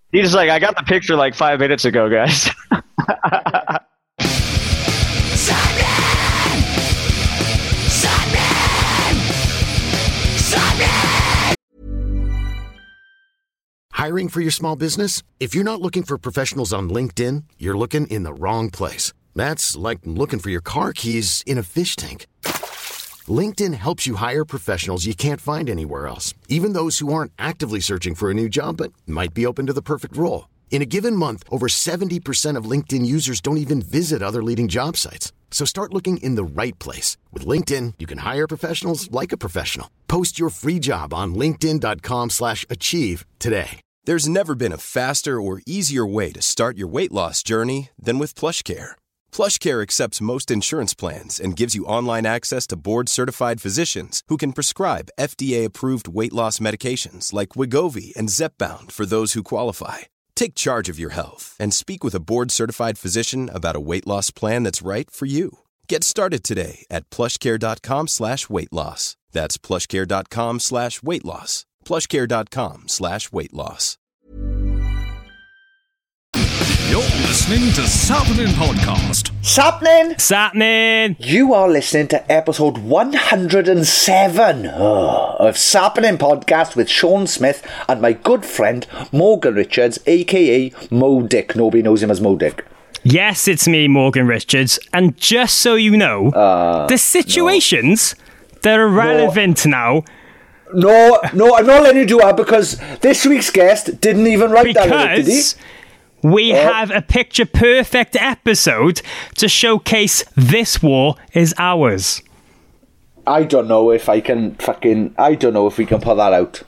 He's like, I got the picture like 5 minutes ago, guys. Hiring for your small business? If you're not looking for professionals on LinkedIn, you're looking in the wrong place. That's like looking for your car keys in a fish tank. LinkedIn helps you hire professionals you can't find anywhere else, even those who aren't actively searching for a new job but might be open to the perfect role. In a given month, over 70% of LinkedIn users don't even visit other leading job sites. So start looking in the right place. With LinkedIn, you can hire professionals like a professional. Post your free job on linkedin.com/achieve today. There's never been a faster or easier way to start your weight loss journey than with PlushCare. PlushCare accepts most insurance plans and gives you online access to board-certified physicians who can prescribe FDA-approved weight loss medications like Wegovy and Zepbound for those who qualify. Take charge of your health and speak with a board-certified physician about a weight loss plan that's right for you. Get started today at plushcare.com/weight loss. That's plushcare.com/weight loss. plushcare.com/weight loss. You're listening to Sappenin Podcast. Sappenin! You are listening to episode 107 of Sappenin Podcast with Sean Smith and my good friend Morgan Richards, a.k.a. Mo Dick. Nobody knows him as Mo Dick. Yes, it's me, Morgan Richards. And just so you know, the situations that are relevant now... No, I'm not letting you do that because this week's guest didn't even write that lyric, did he? We have a picture-perfect episode to showcase this war is ours. I don't know if we can pull that out.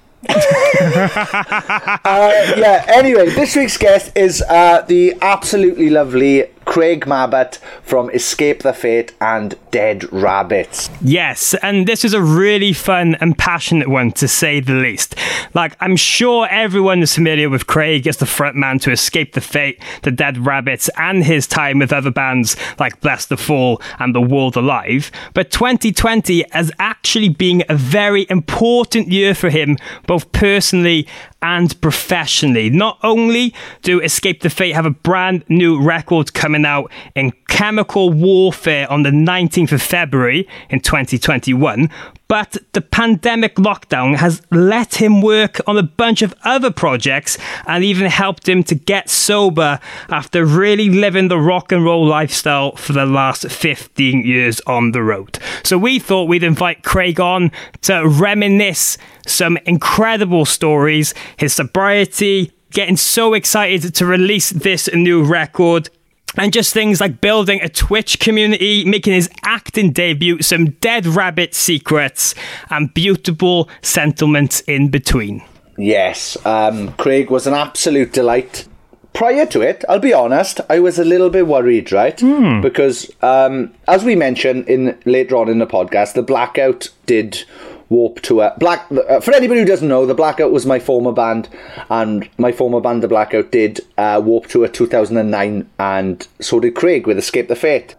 Anyway, this week's guest is the absolutely lovely Craig Mabbutt from Escape the Fate and Dead Rabbits. Yes, and this is a really fun and passionate one, to say the least. Like, I'm sure everyone is familiar with Craig as the frontman to Escape the Fate, the Dead Rabbits, and his time with other bands like Bless the Fall and The World Alive. But 2020 has actually been a very important year for him, both personally and professionally. Not only do Escape the Fate have a brand new record coming out in Chemical Warfare on the 19th of February in 2021, but the pandemic lockdown has let him work on a bunch of other projects and even helped him to get sober after really living the rock and roll lifestyle for the last 15 years on the road. So we thought we'd invite Craig on to reminisce some incredible stories, his sobriety, getting so excited to release this new record, and just things like building a Twitch community, making his acting debut, some Dead Rabbit secrets, and beautiful sentiments in between. Yes, Craig was an absolute delight. Prior to it, I'll be honest, I was a little bit worried, right? Because, as we mentioned later on in the podcast, the Blackout did Warped Tour. For anybody who doesn't know, the Blackout was my former band, and my former band, the Blackout, did Warped Tour 2009, and so did Craig with Escape the Fate.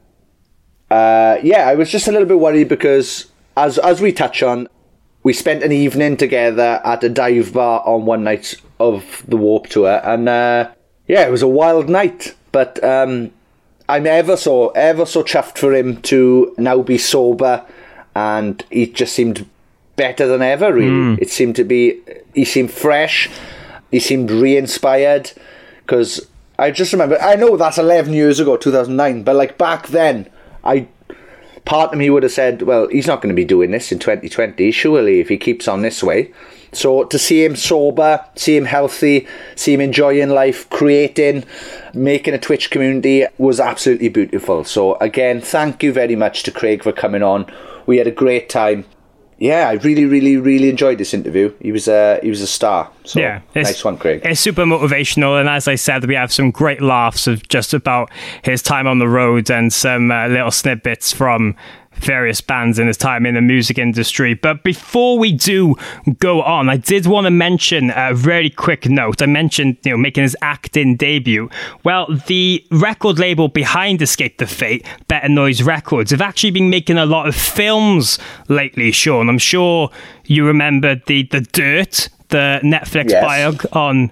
I was just a little bit worried because, as we touch on, we spent an evening together at a dive bar on one night of the Warped Tour, and it was a wild night. But I'm ever so chuffed for him to now be sober, and he just seemed better than ever, really. It seemed to be, he seemed fresh, he seemed re-inspired, because I just remember, I know that's 11 years ago, 2009, but like back then, part of me would have said, well, he's not going to be doing this in 2020, surely, if he keeps on this way. So to see him sober, see him healthy, see him enjoying life, creating, making a Twitch community was absolutely beautiful. So again, thank you very much to Craig for coming on. We had a great time. Yeah, I really, really, really enjoyed this interview. He was a star. So yeah, nice one, Craig. It's super motivational, and as I said, we have some great laughs of just about his time on the road and some little snippets from various bands in his time in the music industry. But before we do go on, I did want to mention a very quick note. I mentioned, making his acting debut. Well, the record label behind Escape the Fate, Better Noise Records, have actually been making a lot of films lately, Sean. I'm sure you remember the Dirt, the Netflix biog on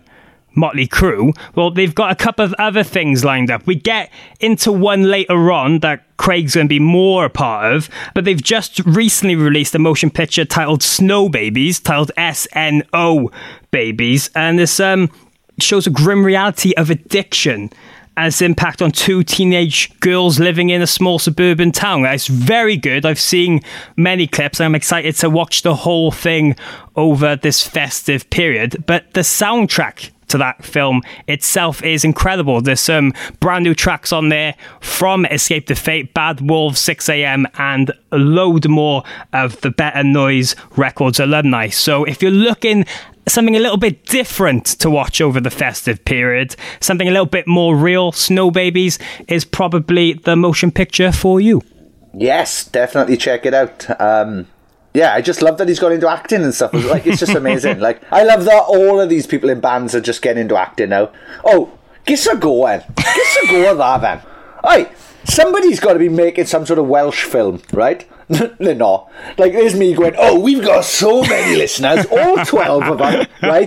Motley Crue, well, they've got a couple of other things lined up. We get into one later on that Craig's going to be more a part of, but they've just recently released a motion picture titled Snow Babies, titled SNO Babies, and this shows a grim reality of addiction and its impact on two teenage girls living in a small suburban town. It's very good. I've seen many clips. I'm excited to watch the whole thing over this festive period, but the soundtrack to that film itself is incredible. There's some brand new tracks on there from Escape the Fate, Bad Wolves, 6am, and a load more of the Better Noise Records alumni. So if you're looking something a little bit different to watch over the festive period, something a little bit more real, Snow Babies is probably the motion picture for you. Yes, definitely check it out. Yeah, I just love that he's got into acting and stuff. Like, it's just amazing. Like, I love that all of these people in bands are just getting into acting now. Oh, give a go then. Give a go at that then. Aye, somebody's got to be making some sort of Welsh film, right? They're not. Like, there's me going, oh, we've got so many listeners, all 12 of them, right?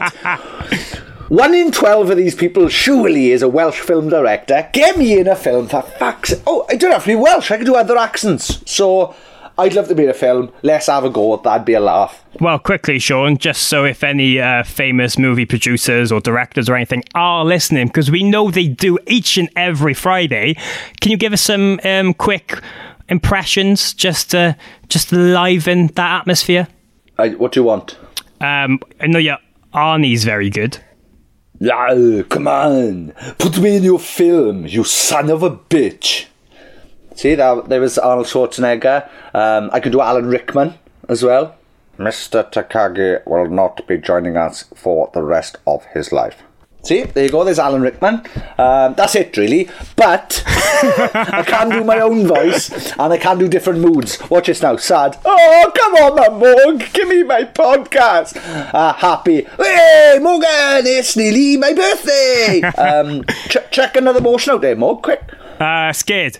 1 in 12 of these people surely is a Welsh film director. Get me in a film for fuck's sake. Oh, I don't have to be Welsh. I can do other accents. So I'd love to be in a film. Let's have a go. That'd be a laugh. Well, quickly, Sean, just so if any famous movie producers or directors or anything are listening, because we know they do each and every Friday, can you give us some quick impressions just to liven that atmosphere? What do you want? I know your Arnie's very good. Oh, come on. Put me in your film, you son of a bitch. See, there was Arnold Schwarzenegger. I could do Alan Rickman as well. Mr. Takagi will not be joining us for the rest of his life. See, there you go, there's Alan Rickman. That's it, really. But I can do my own voice, and I can do different moods. Watch this now, sad. Oh, come on, my Morg, give me my podcast. Happy. Hey, Morgan, it's nearly my birthday. Check another motion out there, Morg, quick. Scared.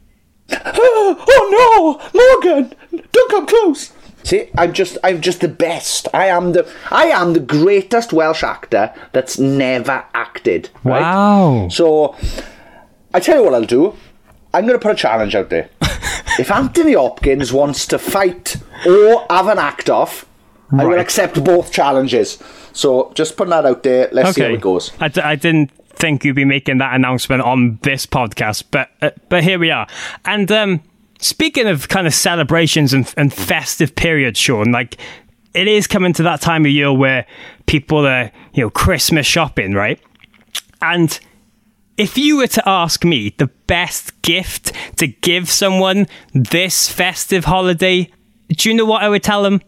Oh no, Morgan! Don't come close. See, I'm just the best. I am the greatest Welsh actor that's never acted. Right? Wow. So, I tell you what I'll do. I'm going to put a challenge out there. If Anthony Hopkins wants to fight or have an act off, I will accept both challenges. So, just putting that out there. Let's see how it goes. I didn't think you'd be making that announcement on this podcast, but here we are. And speaking of kind of celebrations and festive periods, Sean, like, it is coming to that time of year where people are, Christmas shopping, right? And if you were to ask me the best gift to give someone this festive holiday, do you know what I would tell them?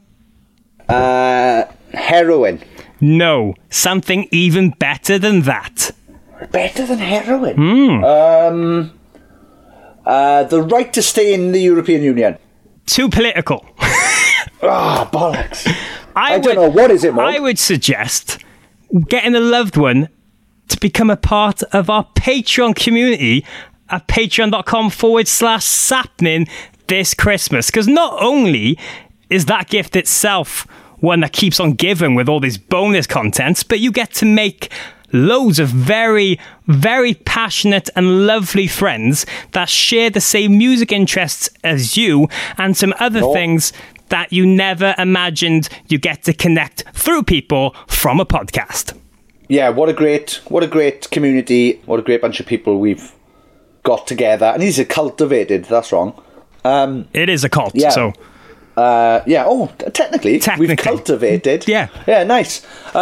Heroin. No, something even better than that. Better than heroin? The right to stay in the European Union. Too political. Bollocks. I don't know. What is it, Mark? I would suggest getting a loved one to become a part of our Patreon community at patreon.com/sapnin this Christmas. Because not only is that gift itself one that keeps on giving with all these bonus contents, but you get to make loads of very, very passionate and lovely friends that share the same music interests as you and some other things that you never imagined you get to connect through people from a podcast. Yeah, what a great community, what a great bunch of people we've got together. And these are cultivated, that's wrong. It is a cult, so... technically we've cultivated. Yeah, nice.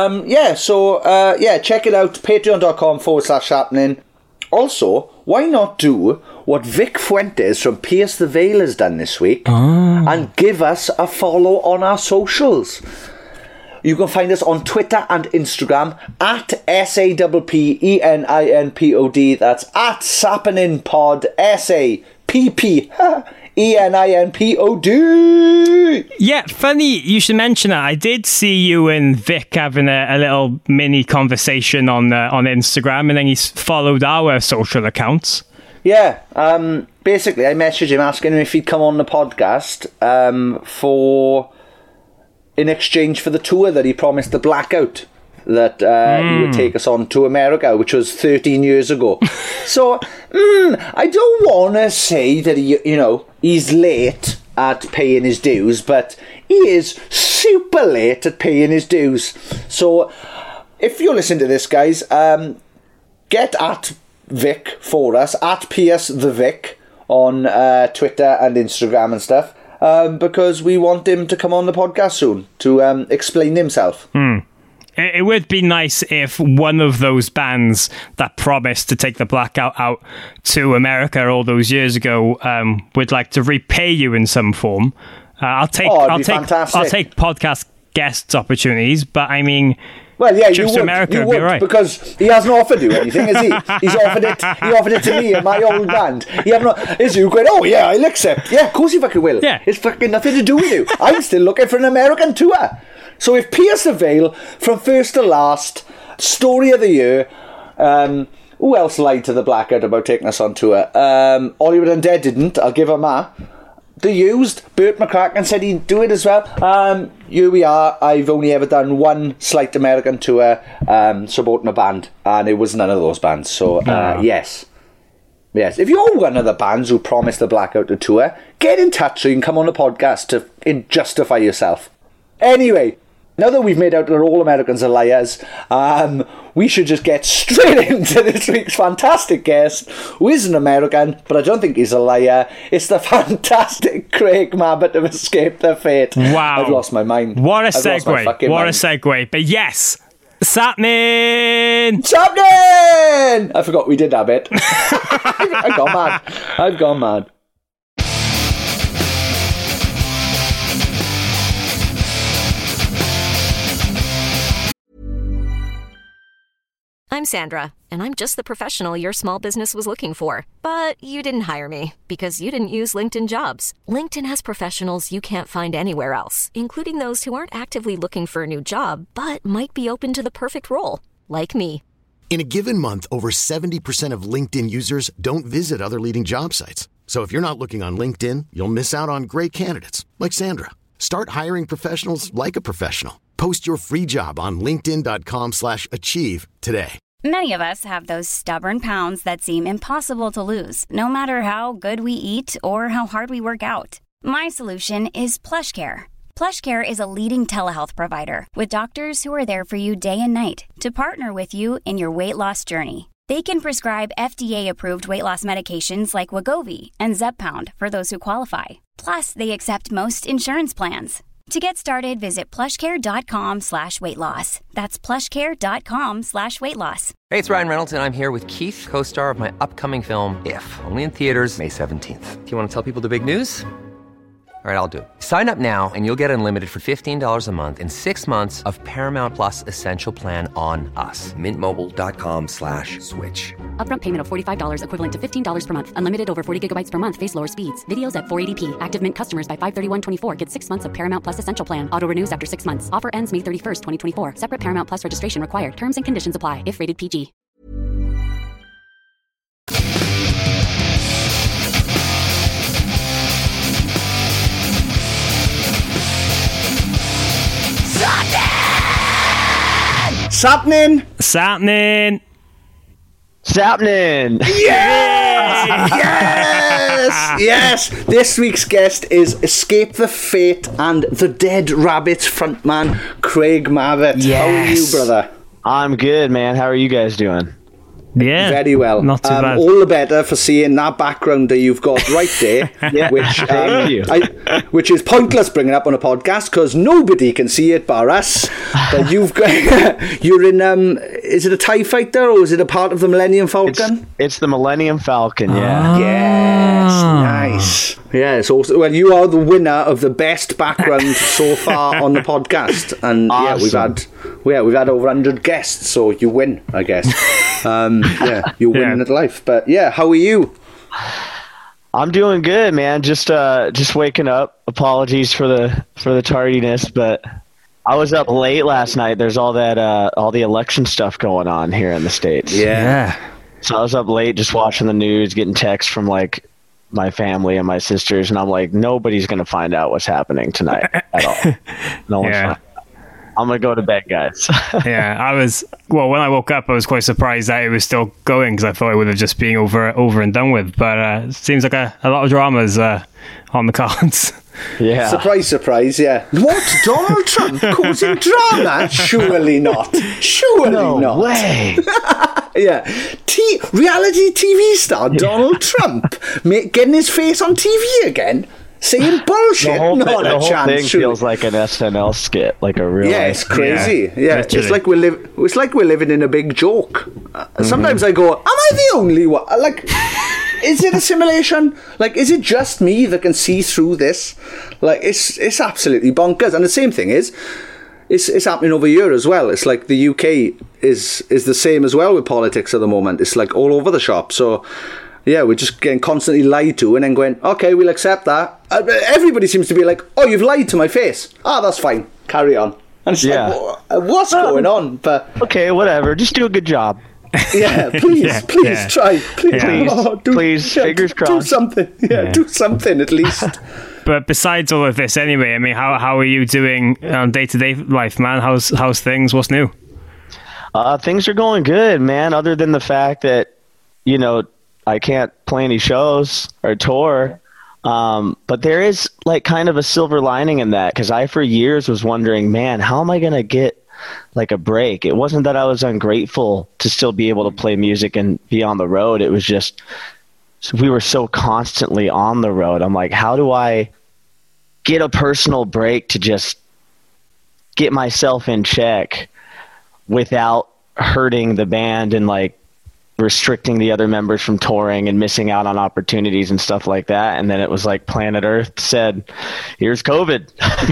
Check it out, patreon.com/sapnin. Also, why not do what Vic Fuentes from Pierce the Veil has done this week and give us a follow on our socials. You can find us on Twitter and Instagram at SAPPENINPOD. That's at SappeninPod, SAPPENINPOD. Yeah, funny you should mention that. I did see you and Vic having a little mini conversation on Instagram, and then he followed our social accounts. Yeah, basically I messaged him asking him if he'd come on the podcast in exchange for the tour that he promised the Blackout that he would take us on to America, which was 13 years ago. So, I don't want to say that he's late at paying his dues, but he is super late at paying his dues. So, if you're listening to this, guys, get at Vic for us, at Pierce the Vic on Twitter and Instagram and stuff, because we want him to come on the podcast soon to explain himself. It would be nice if one of those bands that promised to take the Blackout out to America all those years ago would like to repay you in some form. I'll take podcast guest opportunities, but I mean, well, yeah, trips to America would be right, because he hasn't offered you anything, has he? He's offered it. He offered it to me and my old band. Is you going? Oh yeah, I'll accept. Yeah, of course he fucking will. Yeah, it's fucking nothing to do with you. I'm still looking for an American tour. So if Pierce the Veil, from first to last, story of the year, who else lied to the Blackout about taking us on tour? Hollywood Undead didn't, I'll give him that. The Used, Burt McCracken said he'd do it as well. Here we are, I've only ever done one slight American tour supporting a band, and it was none of those bands. So, yes. Yes, if you're one of the bands who promised the Blackout a tour, get in touch so you can come on the podcast to justify yourself. Anyway, now that we've made out that all Americans are liars, we should just get straight into this week's fantastic guest, who is an American, but I don't think he's a liar. It's the fantastic Craig Mabbutt of Escape the Fate. Wow. I've lost my mind. What a segue. What a segue. But yes, Sapnin! I forgot we did that bit. I've gone mad. I'm Sandra, and I'm just the professional your small business was looking for. But you didn't hire me because you didn't use LinkedIn Jobs. LinkedIn has professionals you can't find anywhere else, including those who aren't actively looking for a new job, but might be open to the perfect role, like me. In a given month, over 70% of LinkedIn users don't visit other leading job sites. So if you're not looking on LinkedIn, you'll miss out on great candidates like Sandra. Start hiring professionals like a professional. Post your free job on linkedin.com/achieve today. Many of us have those stubborn pounds that seem impossible to lose, no matter how good we eat or how hard we work out. My solution is PlushCare. PlushCare is a leading telehealth provider with doctors who are there for you day and night to partner with you in your weight loss journey. They can prescribe FDA-approved weight loss medications like Wegovy and Zepbound for those who qualify. Plus, they accept most insurance plans. To get started, visit plushcare.com/weightloss. That's plushcare.com/weightloss. Hey, it's Ryan Reynolds, and I'm here with Keith, co-star of my upcoming film, If, only in theaters May 17th. Do you want to tell people the big news? All right, I'll do it. Sign up now and you'll get unlimited for $15 a month and 6 months of Paramount Plus Essential Plan on us. MintMobile.com/switch. Upfront payment of $45 equivalent to $15 per month. Unlimited over 40 gigabytes per month. Face lower speeds. Videos at 480p. Active Mint customers by 531.24 get 6 months of Paramount Plus Essential Plan. Auto renews after 6 months. Offer ends May 31st, 2024. Separate Paramount Plus registration required. Terms and conditions apply if rated PG. Sapnin! Yes! Yes! This week's guest is Escape the Fate and the Dead Rabbits frontman, Craig Mabbutt. Yes. How are you, brother? I'm good, man. How are you guys doing? Yeah, very well. Not too bad. All the better for seeing that background that you've got right there, yeah, thank you. Which is pointless bringing up on a podcast because nobody can see it bar us. But you've got you're in is it a TIE fighter or is it a part of the Millennium Falcon? It's the Millennium Falcon. Yeah. Yes, nice. Yeah, so well, you are the winner of the best background so far on the podcast, and awesome. we've had over 100 guests, so you win, I guess. You're winning at life. But yeah, how are you? I'm doing good, man. Just waking up. Apologies for the tardiness, but I was up late last night. There's all the election stuff going on here in the States. Yeah. So I was up late just watching the news, getting texts from like my family and my sisters, and I'm like, nobody's gonna find out what's happening tonight at all. No one's finding out. I'm gonna go to bed, guys. Yeah, when I woke up, I was quite surprised that it was still going, because I thought it would have just been over and done with. But it seems like a lot of dramas on the cards. Yeah. Surprise, surprise, yeah. What? Donald Trump causing drama? Surely not. Surely No not. way. Yeah. Reality TV star Donald Trump getting his face on TV again? Saying bullshit? The Not a whole chance. thing surely. feels like an SNL skit, like a real. Yeah, it's crazy. Yeah, literally. it's like we're living in a big joke. Sometimes I go, am I the only one? Like, is it a simulation? Like, is it just me that can see through this? Like, it's absolutely bonkers. And the same thing is, it's happening over here as well. It's like the UK is the same as well with politics at the moment. It's like all over the shop. So yeah, we're just getting constantly lied to and then going, okay, we'll accept that. Everybody seems to be like, oh, you've lied to my face. That's fine. Carry on. And it's like, what's going on? But Okay, whatever. Just do a good job. yeah, please, try. Please, Please, fingers Do crossed. something. Yeah, do something at least. But besides all of this, anyway, I mean, how are you doing on day-to-day life, man? How's things? What's new? Things are going good, man. Other than the fact that, I can't play any shows or tour. But there is like kind of a silver lining in that, because I for years was wondering, man, how am I going to get like a break? It wasn't that I was ungrateful to still be able to play music and be on the road. It was just we were so constantly on the road. I'm like, how do I get a personal break to just get myself in check without hurting the band and like restricting the other members from touring and missing out on opportunities and stuff like that? And then it was like Planet Earth said, here's COVID.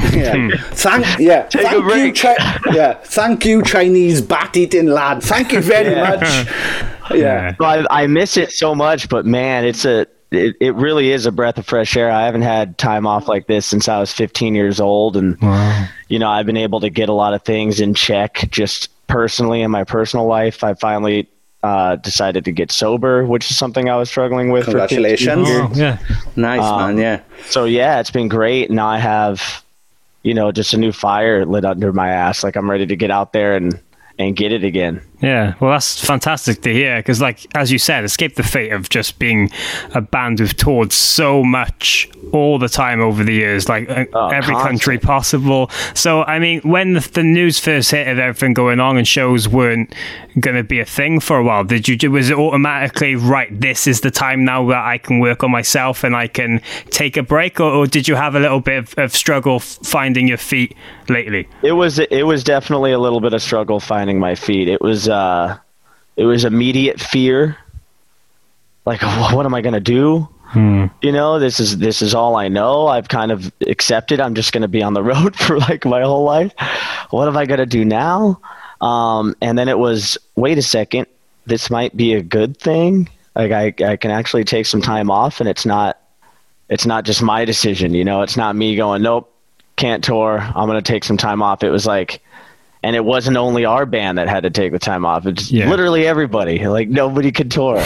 Take a break. Thank you, Chinese bat-eating lad. Thank you very much. Yeah. Well, I miss it so much, but man, it really is a breath of fresh air. I haven't had time off like this since I was 15 years old. And, I've been able to get a lot of things in check just personally in my personal life. I finally decided to get sober, which is something I was struggling with. Congratulations. For 15 years. Nice, man. Yeah. So yeah, it's been great. Now I have, just a new fire lit under my ass. Like I'm ready to get out there and get it again. Yeah, well, that's fantastic to hear, because, like, as you said, Escape the Fate of just being a band who've toured so much all the time over the years, like every country possible. So, I mean, when the news first hit of everything going on and shows weren't going to be a thing for a while, was it automatically, right, this is the time now that I can work on myself and I can take a break, or did you have a little bit of struggle finding your feet lately? It was definitely a little bit of struggle finding my feet. It was immediate fear. Like, what am I going to do? This is all I know. I've kind of accepted I'm just going to be on the road for like my whole life. What am I going to do now? And then it was, wait a second, this might be a good thing. Like I can actually take some time off, and it's not just my decision. It's not me going, nope, can't tour. I'm going to take some time off. It was like, and it wasn't only our band that had to take the time off. It's literally everybody. Like nobody could tour.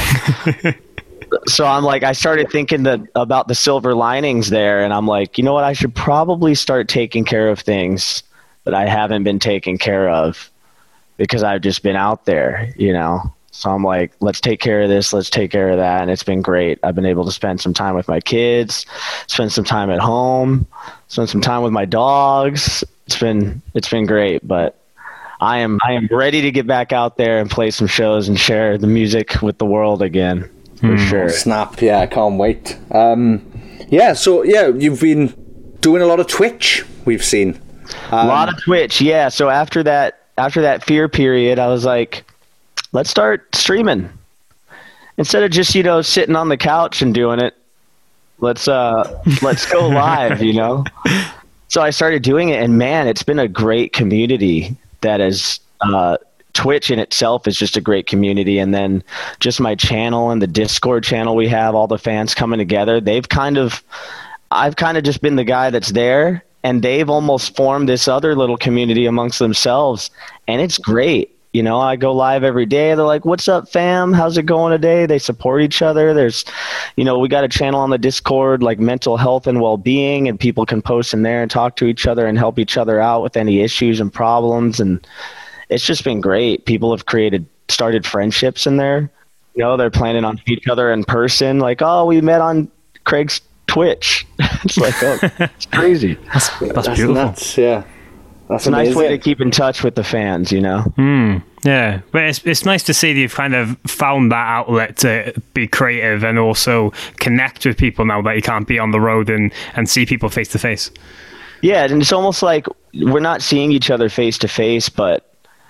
So I'm like, I started thinking about the silver linings there, and I'm like, you know what? I should probably start taking care of things that I haven't been taking care of because I've just been out there, So I'm like, let's take care of this. Let's take care of that. And it's been great. I've been able to spend some time with my kids, spend some time at home, spend some time with my dogs. It's been great, but I am ready to get back out there and play some shows and share the music with the world again, for sure. Snap, yeah, I can't wait. You've been doing a lot of Twitch, we've seen. A lot of Twitch, yeah. So after that fear period, I was like, let's start streaming. Instead of just, sitting on the couch and doing it, let's go live, So I started doing it, and man, it's been a great community. That is, Twitch in itself is just a great community. And then just my channel and the Discord channel we have, all the fans coming together, I've kind of just been the guy that's there, and they've almost formed this other little community amongst themselves. And it's great. You know, I go live every day. They're like, "What's up, fam? How's it going today?" They support each other. There's, you know, we got a channel on the Discord, like mental health and well-being, and people can post in there and talk to each other and help each other out with any issues and problems. And it's just been great. People have started friendships in there. You know, they're planning on each other in person. Like, oh, we met on Craig's Twitch. It's like, oh, it's crazy. That's beautiful. Nuts, yeah. That's a nice way to keep in touch with the fans, you know? Yeah, but it's nice to see that you've kind of found that outlet to be creative and also connect with people now that you can't be on the road and see people face to face. Yeah, and it's almost like we're not seeing each other face to face, but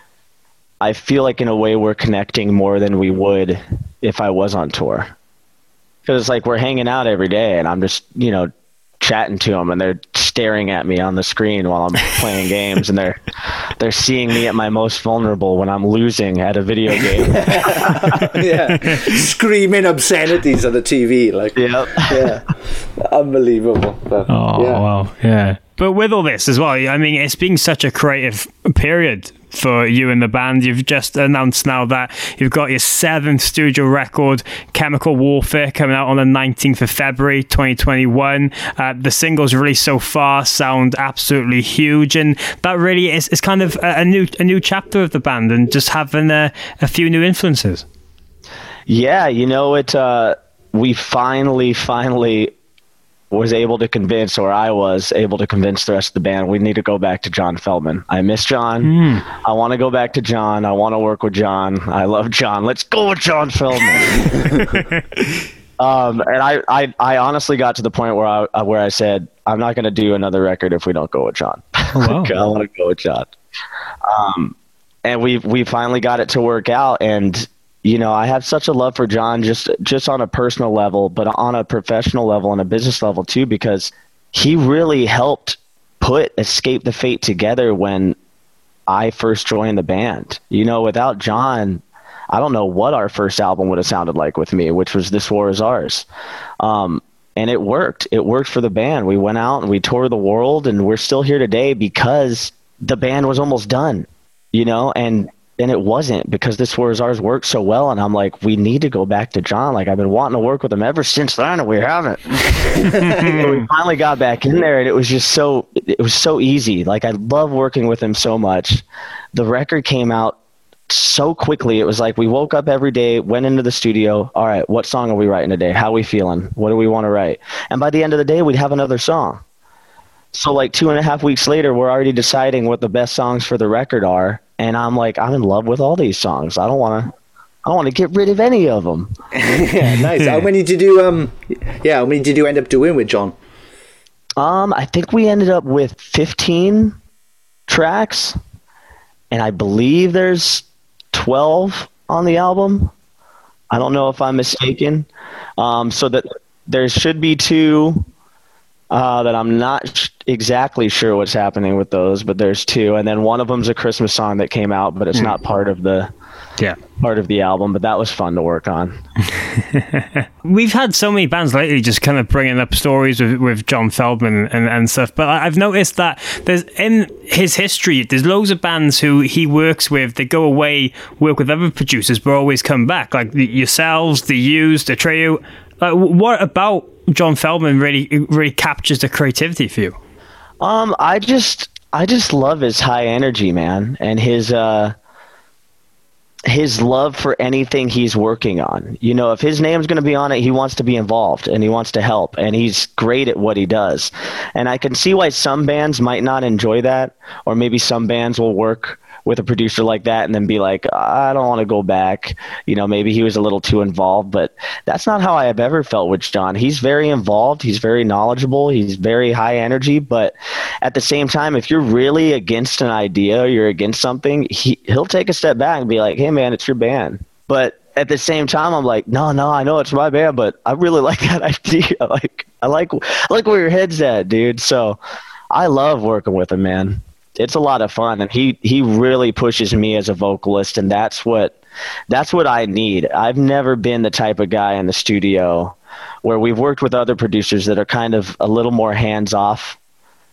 I feel like in a way we're connecting more than we would if I was on tour. Because it's like we're hanging out every day and I'm just, you know, chatting to them and they're staring at me on the screen while I'm playing games, and they're seeing me at my most vulnerable when I'm losing at a video game. Yeah, screaming obscenities on the TV, like, yeah, unbelievable. But, wow, yeah. But with all this as well, I mean, it's been such a creative period for you and the band. You've just announced now that you've got your 7th studio record, Chemical Warfare, coming out on the 19th of February 2021. The singles released so far sound absolutely huge, and that really is kind of a new chapter of the band and just having a few new influences. Yeah, you know, we finally was able to convince, or I was able to convince the rest of the band, we need to go back to John Feldmann. I miss John. I want to go back to John. I want to work with John. I love John. Let's go with John Feldmann. And I honestly got to the point where I said, I'm not going to do another record if we don't go with John. Wow. I want to go with John. And we finally got it to work out. And you know, I have such a love for John, just on a personal level, but on a professional level and a business level too, because he really helped put Escape the Fate together when I first joined the band. You know, without John, I don't know what our first album would have sounded like with me, which was This War Is Ours. And it worked. It worked for the band. We went out and we toured the world, and we're still here today because the band was almost done, you know, and it wasn't, because This War Is Ours worked so well. And I'm like, we need to go back to John. Like, I've been wanting to work with him ever since then, and we haven't. We finally got back in there, and it was so easy. Like, I love working with him so much. The record came out so quickly. It was like we woke up every day, went into the studio. All right, what song are we writing today? How are we feeling? What do we want to write? And by the end of the day, we'd have another song. So like 2.5 weeks later, we're already deciding what the best songs for the record are. And I'm like, I'm in love with all these songs. I don't want to get rid of any of them. Yeah, nice. How many did you end up doing with John? I think we ended up with 15 tracks, and I believe there's 12 on the album. I don't know if I'm mistaken. So that there should be 2 that I'm not exactly sure what's happening with those, but there's 2, and then one of them's a Christmas song that came out, but it's not part of the album. But that was fun to work on. We've had so many bands lately just kind of bringing up stories with John Feldmann and stuff, but I've noticed that there's, in his history, there's loads of bands who he works with. They go away, work with other producers, but always come back, like yourselves, the Used, the Trio. What about John Feldmann really captures the creativity for you? I just love his high energy, man, and his love for anything he's working on. You know, if his name's going to be on it, he wants to be involved and he wants to help, and he's great at what he does. And I can see why some bands might not enjoy that, or maybe some bands will work with a producer like that and then be like, I don't want to go back. You know, maybe he was a little too involved, but that's not how I have ever felt with John. He's very involved. He's very knowledgeable. He's very high energy. But at the same time, if you're really against an idea or you're against something, he'll take a step back and be like, hey man, it's your band. But at the same time, I'm like, no, I know it's my band, but I really like that idea. I like where your head's at, dude. So I love working with him, man. It's a lot of fun, and he really pushes me as a vocalist, and that's what I need. I've never been the type of guy in the studio where we've worked with other producers that are kind of a little more hands off,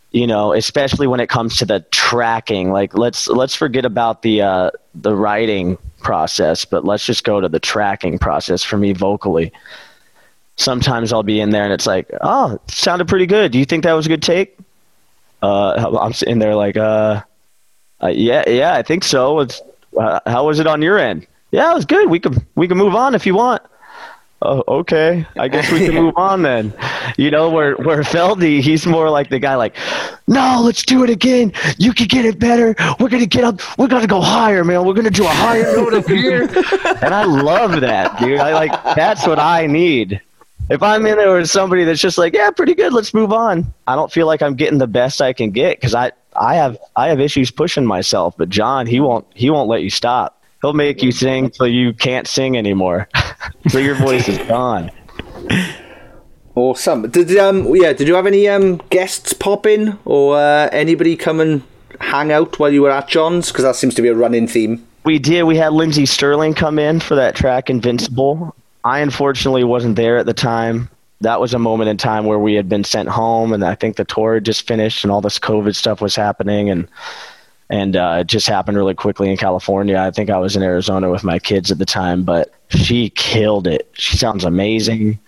you know, especially when it comes to the tracking. Like let's forget about the writing process, but let's just go to the tracking process for me vocally. Sometimes I'll be in there and it's like, oh, it sounded pretty good. Do you think that was a good take? I'm sitting there like, yeah, I think so. How was it on your end? Yeah, it was good. We can move on if you want. Oh, okay. I guess we can move on then. You know, where Feldy, he's more like the guy like, no, let's do it again. You can get it better. We're going to get up. We're going to go higher, man. We're going to do a higher note up here. And I love that, dude. That's what I need. If I'm in there with somebody that's just like, yeah, pretty good, let's move on. I don't feel like I'm getting the best I can get because I have issues pushing myself. But John, he won't let you stop. He'll make you sing till you can't sing anymore. So your voice is gone. Awesome. Did you have any guests pop in or anybody come and hang out while you were at John's? Because that seems to be a running theme. We did. We had Lindsey Sterling come in for that track Invincible. I unfortunately wasn't there at the time. That was a moment in time where we had been sent home, and I think the tour had just finished and all this COVID stuff was happening, and it just happened really quickly in California. I think I was in Arizona with my kids at the time, but she killed it. She sounds amazing.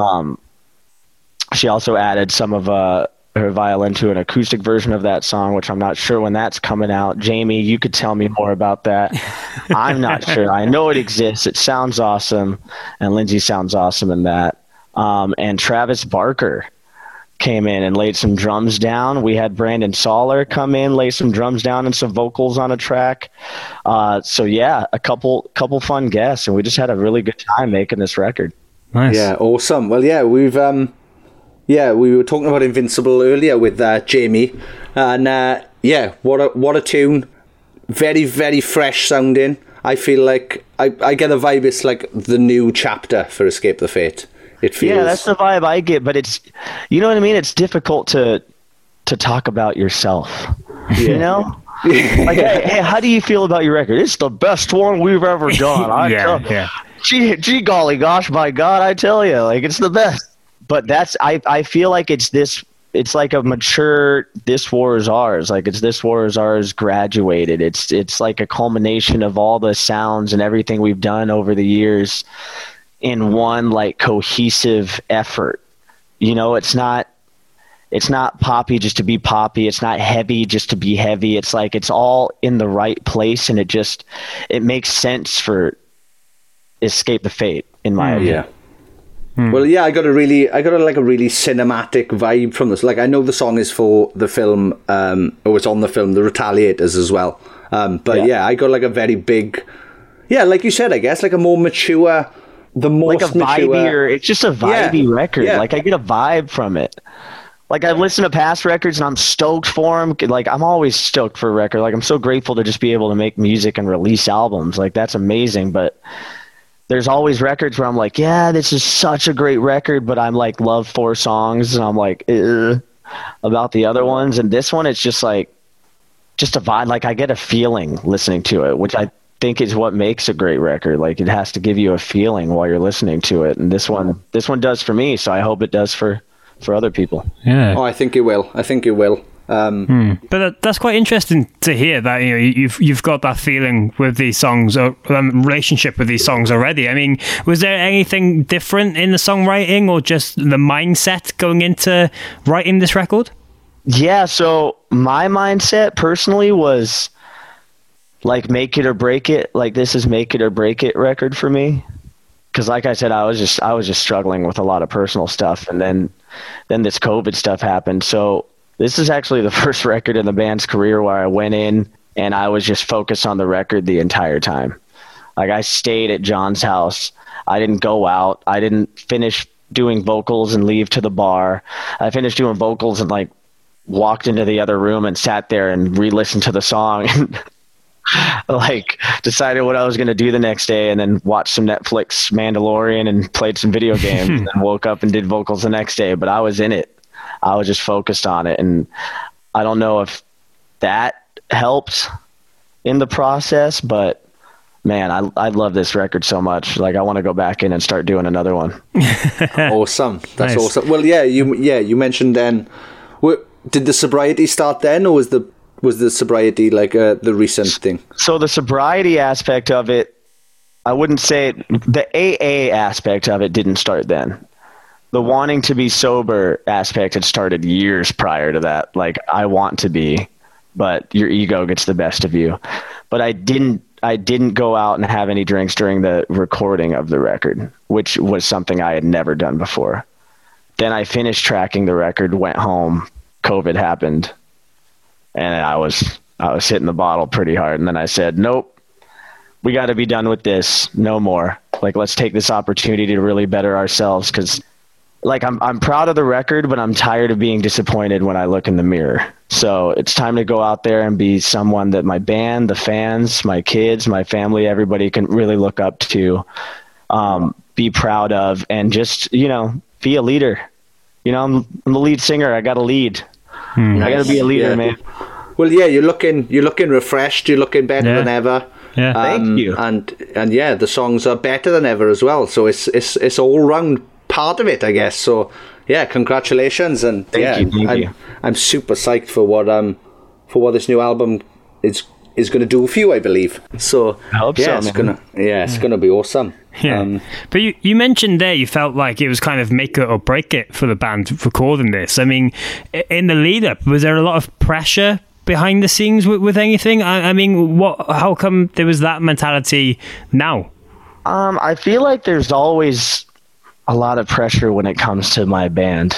She also added some of her violin to an acoustic version of that song, which I'm not sure when that's coming out. Jamie, you could tell me more about that. I'm not sure. I know it exists. It sounds awesome, and Lindsey sounds awesome in that. And Travis Barker came in and laid some drums down. We had Brandon Soller come in, lay some drums down and some vocals on a track. So yeah, a couple fun guests, and we just had a really good time making this record. Nice. Yeah, awesome. Well, yeah, we were talking about Invincible earlier with Jamie, and what a tune. Very, very fresh sounding. I feel like I get a vibe. It's like the new chapter for Escape the Fate. It feels. Yeah, that's the vibe I get. But it's, you know what I mean. It's difficult to talk about yourself. Yeah. You know, like, hey, how do you feel about your record? It's the best one we've ever done. Yeah. Gee, golly gosh, my God, I tell you, like, it's the best. But I feel like it's like a mature This War Is Ours. Like, it's This War Is Ours graduated. It's like a culmination of all the sounds and everything we've done over the years in one, like, cohesive effort. You know, it's not poppy just to be poppy. It's not heavy just to be heavy. It's like it's all in the right place, and it makes sense for Escape the Fate, in my opinion. Yeah. Well, yeah, I got a really cinematic vibe from this. Like, I know the song is for the film, or it's on the film, The Retaliators as well. But I got like a very big, like you said, I guess, like a more mature, like a vibier. It's just a vibey record. Yeah. Like, I get a vibe from it. Like, I've listened to past records and I'm stoked for them. Like, I'm always stoked for a record. Like, I'm so grateful to just be able to make music and release albums. Like, that's amazing. But there's always records where I'm like, yeah, this is such a great record, but I'm like, love 4 songs, and I'm like, about the other ones. And this one, it's just like, just a vibe. Like, I get a feeling listening to it, which I think is what makes a great record. Like, it has to give you a feeling while you're listening to it. And this one does for me. So I hope it does for other people. Yeah. Oh, I think it will. But that's quite interesting to hear that, you know, you've got that feeling with these songs, or relationship with these songs already. I mean, was there anything different in the songwriting or just the mindset going into writing this record? Yeah, so my mindset personally was like make it or break it. Like, this is make it or break it record for me. Because like I said, I was just struggling with a lot of personal stuff, and then this COVID stuff happened. So this is actually the first record in the band's career where I went in and I was just focused on the record the entire time. Like, I stayed at John's house. I didn't go out. I didn't finish doing vocals and leave to the bar. I finished doing vocals and like walked into the other room and sat there and re-listened to the song and like decided what I was going to do the next day, and then watched some Netflix Mandalorian and played some video games and then woke up and did vocals the next day. But I was in it. I was just focused on it. And I don't know if that helped in the process, but man, I love this record so much. Like, I want to go back in and start doing another one. Awesome. That's nice. Awesome. Well, you mentioned then, did the sobriety start then, or was the sobriety like the recent thing? So the sobriety aspect of it, I wouldn't say the AA aspect of it didn't start then. The wanting to be sober aspect had started years prior to that. Like, I want to be, but your ego gets the best of you. But I didn't go out and have any drinks during the recording of the record, which was something I had never done before. Then I finished tracking the record, went home, COVID happened, and I was hitting the bottle pretty hard. And then I said, nope, we got to be done with this. No more. Like, let's take this opportunity to really better ourselves, because like I'm proud of the record, but I'm tired of being disappointed when I look in the mirror. So it's time to go out there and be someone that my band, the fans, my kids, my family, everybody can really look up to, be proud of, and just, be a leader. I'm the lead singer. I got to lead. I got to be a leader, man. Well, yeah, you're looking refreshed. You're looking better than ever. Yeah, thank you. And yeah, the songs are better than ever as well. So it's all round part of it, I guess. So yeah, congratulations, and thank you. I'm super psyched for what this new album is going to do for you, I believe. So I hope so, it's gonna be awesome. Yeah, but you mentioned there you felt like it was kind of make it or break it for the band recording this. I mean, in the lead up, was there a lot of pressure behind the scenes with anything? I mean, how come there was that mentality now? I feel like there's always a lot of pressure when it comes to my band.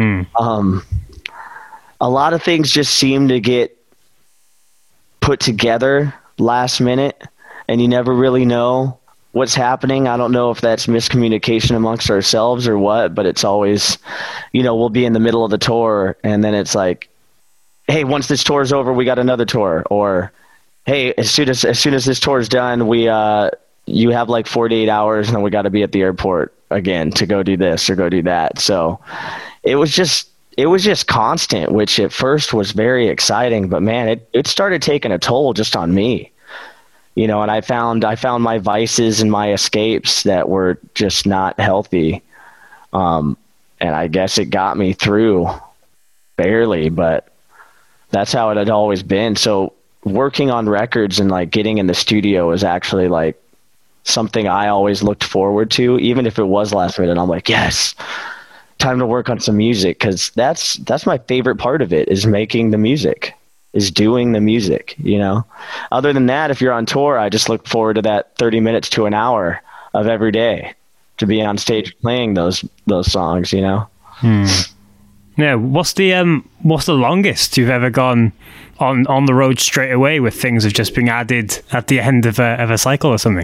A lot of things just seem to get put together last minute, and you never really know what's happening. I don't know if that's miscommunication amongst ourselves or what, but it's always, we'll be in the middle of the tour, and then it's like, hey, once this tour's over, we got another tour. Or, hey, as soon as this tour's done, you have like 48 hours, and then we got to be at the airport again to go do this or go do that. So it was just constant, which at first was very exciting, but man, it started taking a toll just on me, and I found my vices and my escapes that were just not healthy. And I guess it got me through barely, but that's how it had always been. So working on records and like getting in the studio was actually like something I always looked forward to, even if it was last minute. I'm like, yes, time to work on some music, because that's my favorite part of it, is making the music, is doing the music. Other than that, if you're on tour, I just look forward to that 30 minutes to an hour of every day to be on stage playing those songs. Yeah, what's the longest you've ever gone on the road straight away with things have just been added at the end of a cycle or something?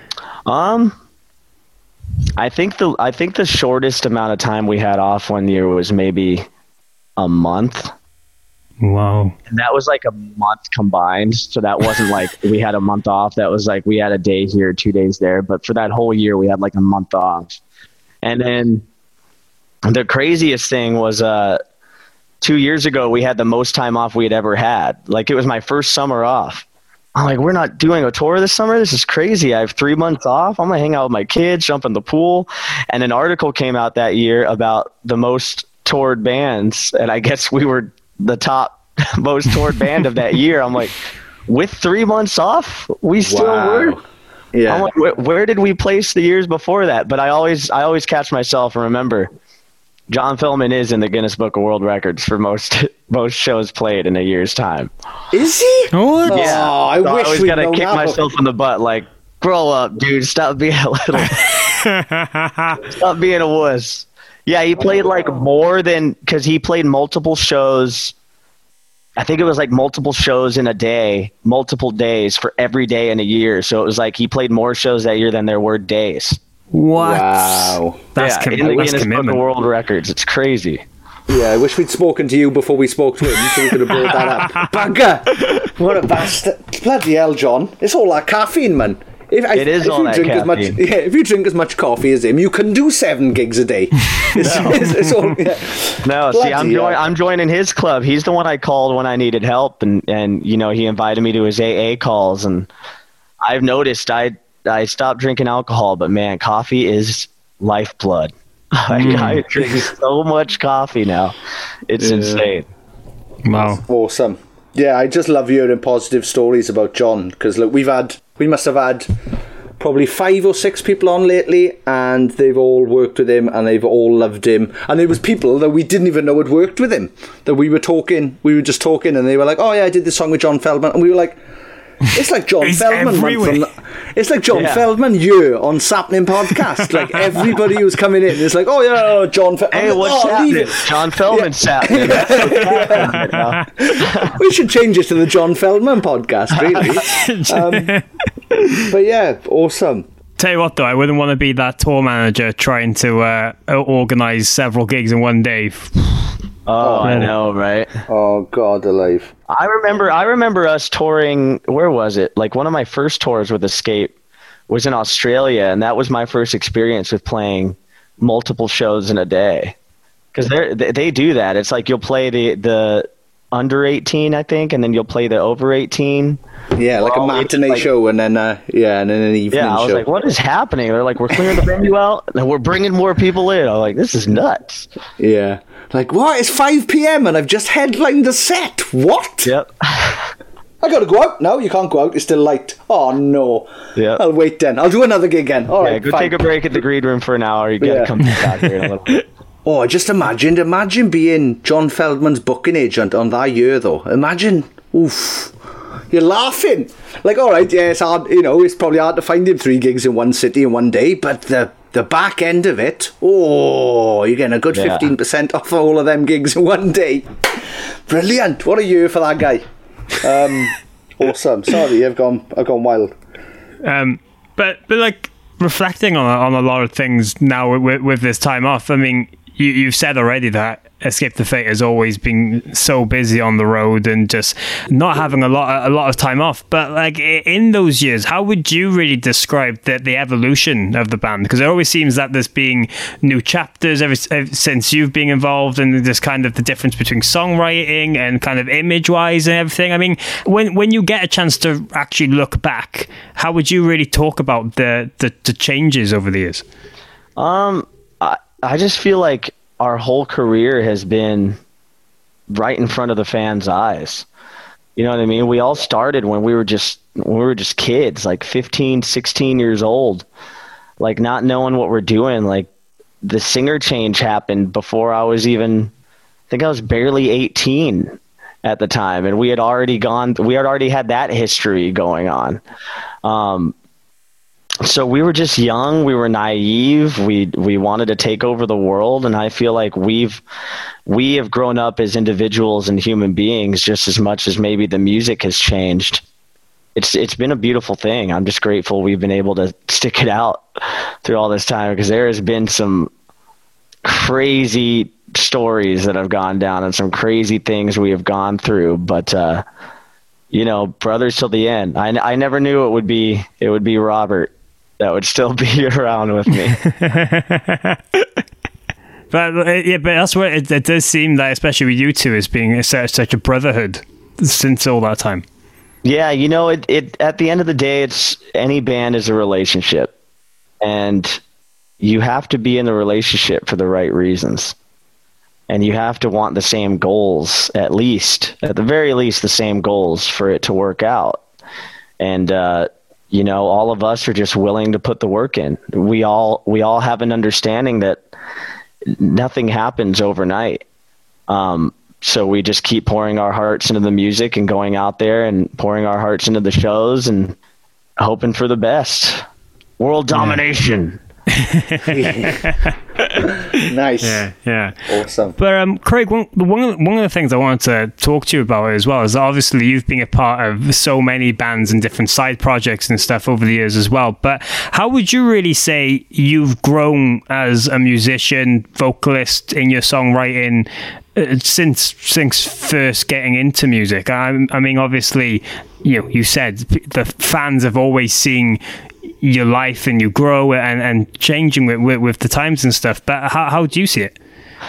I think the shortest amount of time we had off one year was maybe a month. Wow. And that was like a month combined. So that wasn't like we had a month off. That was like we had a day here, 2 days there. But for that whole year, we had like a month off. And then the craziest thing was 2 years ago, we had the most time off we had ever had. Like, it was my first summer off. I'm like, we're not doing a tour this summer? This is crazy. I have 3 months off. I'm going to hang out with my kids, jump in the pool. And an article came out that year about the most toured bands. And I guess we were the top most toured band of that year. I'm like, with 3 months off, we still were? Yeah. I'm like, where did we place the years before that? But I always catch myself and remember, John Feldmann is in the Guinness Book of World Records for most shows played in a year's time. Is he? Oh, yeah. I wish I always we'd gotta known kick that. myself in the butt, like, grow up, dude. Stop being a little. Stop being a wuss. Yeah, he played like more than, because he played multiple shows. I think it was like multiple shows in a day, multiple days for every day in a year. So it was like he played more shows that year than there were days. What? Wow. That's in the Guinness Book of World Records. It's crazy. Yeah, I wish we'd spoken to you before we spoke to him, so we could have brought that up. Bugger! What a bastard. Bloody hell, John. It's all that caffeine, man. If you drink as much coffee as him, you can do 7 gigs a day. It's all, yeah. No, see, I'm joining his club. He's the one I called when I needed help, and he invited me to his AA calls, and I've noticed I stopped drinking alcohol, but man, coffee is lifeblood. I drink so much coffee now. It's insane. Wow. Awesome. Yeah, I just love hearing positive stories about John, because look, we must have had probably 5 or 6 people on lately, and they've all worked with him and they've all loved him. And there was people that we didn't even know had worked with him, that we were just talking, and they were like, oh yeah, I did this song with John Feldman, and we were like, it's like John Feldman it's like John Feldman on Sapling Podcast. Like, everybody who's coming in is like, oh yeah, John Feldman. Hey, what's happening? John Feldman Sapling. We should change it to the John Feldman Podcast, really. But yeah, awesome. Tell you what, though, I wouldn't want to be that tour manager trying to organise several gigs in one day. Oh, I know, right? Oh, God alive. I remember us touring, where was it? Like, one of my first tours with Escape was in Australia, and that was my first experience with playing multiple shows in a day. Because they do that. It's like you'll play the under 18, I think, and then you'll play the over 18. Yeah, like a matinee show, and then and then an evening show. Yeah, I was like, what is happening? They're like, we're clearing the venue out, and we're bringing more people in. I'm like, this is nuts. Yeah. Like, what? It's 5 p.m. and I've just headlined a set. What? Yep. I got to go out. No, you can't go out. It's still light. Oh, no. Yeah. I'll wait then. I'll do another gig again. All right, go fine. take a break at the green room for an hour. You got to come back here in a little bit. Oh, I just imagine being John Feldman's booking agent on that year, though. Imagine. Oof. You're laughing. Like, all right, yeah, it's hard. You know, it's probably hard to find him 3 gigs in one city in one day, but the back end of it, you're getting a good 15% off all of them gigs in one day. Brilliant. What a year for that guy. Awesome. Sorry, I've gone wild. But like, reflecting on a lot of things now with this time off, I mean, you've said already that Escape the Fate has always been so busy on the road and just not having a lot of time off. But like, in those years, how would you really describe the evolution of the band? Because it always seems that there's been new chapters ever since you've been involved, and there's kind of the difference between songwriting and kind of image-wise and everything. I mean, when you get a chance to actually look back, how would you really talk about the changes over the years? I just feel like our whole career has been right in front of the fans' eyes. You know what I mean? We all started when we were just kids, like 15, 16 years old, like not knowing what we're doing. Like, the singer change happened before I was I think I was barely 18 at the time, and we had already had that history going on. So we were just young, we were naive, we wanted to take over the world, and I feel like we have grown up as individuals and human beings just as much as maybe the music has changed. It's been a beautiful thing. I'm just grateful we've been able to stick it out through all this time, because there has been some crazy stories that have gone down and some crazy things we have gone through, but brothers till the end. I never knew it would be Robert that would still be around with me. But that's what it does seem that, especially with you two, as being such a brotherhood since all that time. Yeah, it at the end of the day, it's any band is a relationship, and you have to be in the relationship for the right reasons, and you have to want the same goals, at the very least, the same goals for it to work out. And all of us are just willing to put the work in. We all have an understanding that nothing happens overnight. So we just keep pouring our hearts into the music and going out there and pouring our hearts into the shows and hoping for the best. World domination. Nice. Yeah. Awesome. But Craig, one of the things I wanted to talk to you about as well is obviously you've been a part of so many bands and different side projects and stuff over the years as well. But how would you really say you've grown as a musician, vocalist in your songwriting since first getting into music? I mean, obviously, you said the fans have always seen your life and you grow and changing with the times and stuff, but how do you see it?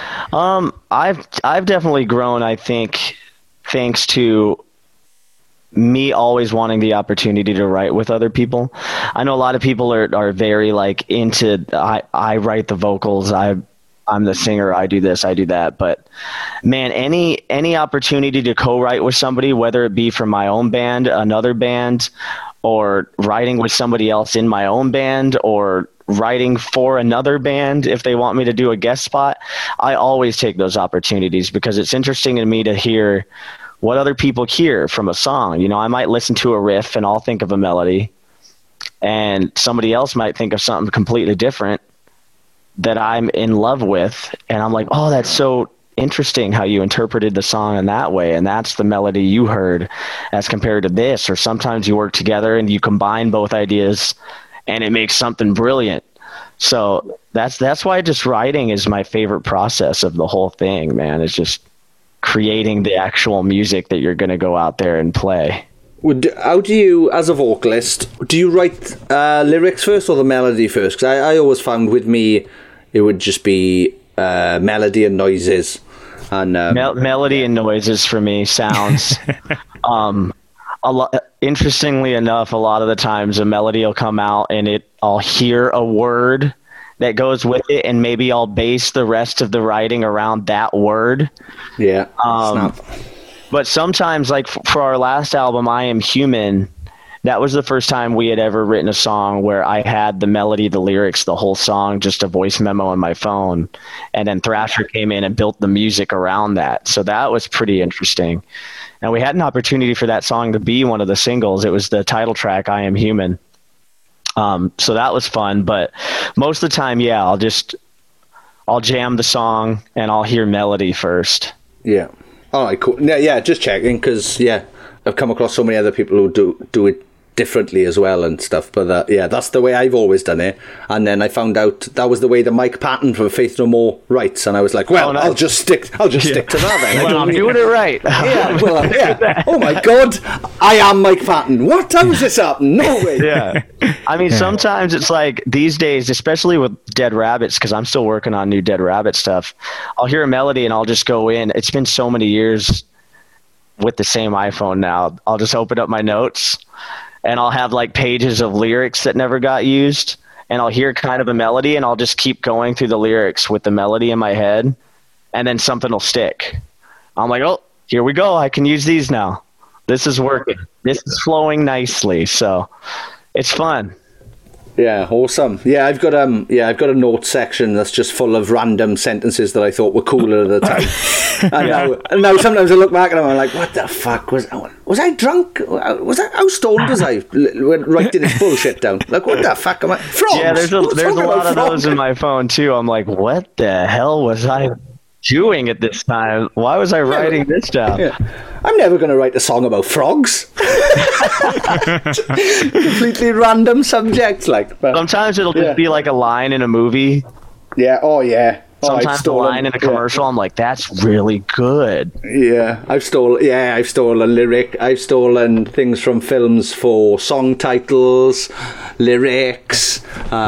I've definitely grown, I think, thanks to me always wanting the opportunity to write with other people. I know a lot of people are very like into I write the vocals, I I'm the singer, I do this, I do that. But man, any opportunity to co-write with somebody, whether it be from my own band, another band, or writing with somebody else in my own band, or writing for another band if they want me to do a guest spot, I always take those opportunities because it's interesting to me to hear what other people hear from a song. You know, I might listen to a riff and I'll think of a melody, and somebody else might think of something completely different that I'm in love with, and I'm like, oh, that's so interesting how you interpreted the song in that way, and that's the melody you heard as compared to this. Or sometimes you work together and you combine both ideas and it makes something brilliant. So that's why just writing is my favorite process of the whole thing, man. It's just creating the actual music that you're going to go out there and play. How do you, as a vocalist, do you write lyrics first or the melody first? Because I always found with me it would just be melody and noises. And melody and noises for me, sounds. Interestingly enough, a lot of the times a melody will come out and I'll hear a word that goes with it, and maybe I'll base the rest of the writing around that word. Yeah. But sometimes, like for our last album, I Am Human, that was the first time we had ever written a song where I had the melody, the lyrics, the whole song, just a voice memo on my phone. And then Thrasher came in and built the music around that. So that was pretty interesting. And we had an opportunity for that song to be one of the singles. It was the title track, I Am Human. So that was fun. But most of the time, yeah, I'll jam the song and I'll hear melody first. Yeah. All right, cool. Yeah, just checking because, yeah, I've come across so many other people who do it differently as well and stuff. But yeah, that's the way I've always done it. And then I found out that was the way that Mike Patton from Faith No More writes, and I was like, well, I'll just stick to that then. Well, I'm doing it right. Yeah, well, yeah. Oh my God, I am Mike Patton. What? How is this happening? No way. Yeah. I mean, sometimes it's like these days, especially with Dead Rabbits, because I'm still working on new Dead Rabbit stuff. I'll hear a melody and I'll just go in. It's been so many years with the same iPhone now. I'll just open up my notes and I'll have like pages of lyrics that never got used, and I'll hear kind of a melody and I'll just keep going through the lyrics with the melody in my head, and then something will stick. I'm like, oh, here we go. I can use these now. This is working. This is flowing nicely. So it's fun. Yeah, awesome. Yeah, I've got a note section that's just full of random sentences that I thought were cooler at the time. And now sometimes I look back and I'm like, what the fuck was I drunk? How stoned was I writing this bullshit down? Like, what the fuck am I? Frogs. Yeah, there's a lot of those in my phone too. I'm like, what the hell was I doing at this time? Why was I writing this down? Yeah. I'm never going to write a song about frogs. Completely random subjects, like. But, sometimes it'll just be like a line in a movie. Yeah. Oh, yeah. Sometimes a line in a commercial. I'm like, that's really good. Yeah, I've stolen lyric. I've stolen things from films for song titles, lyrics.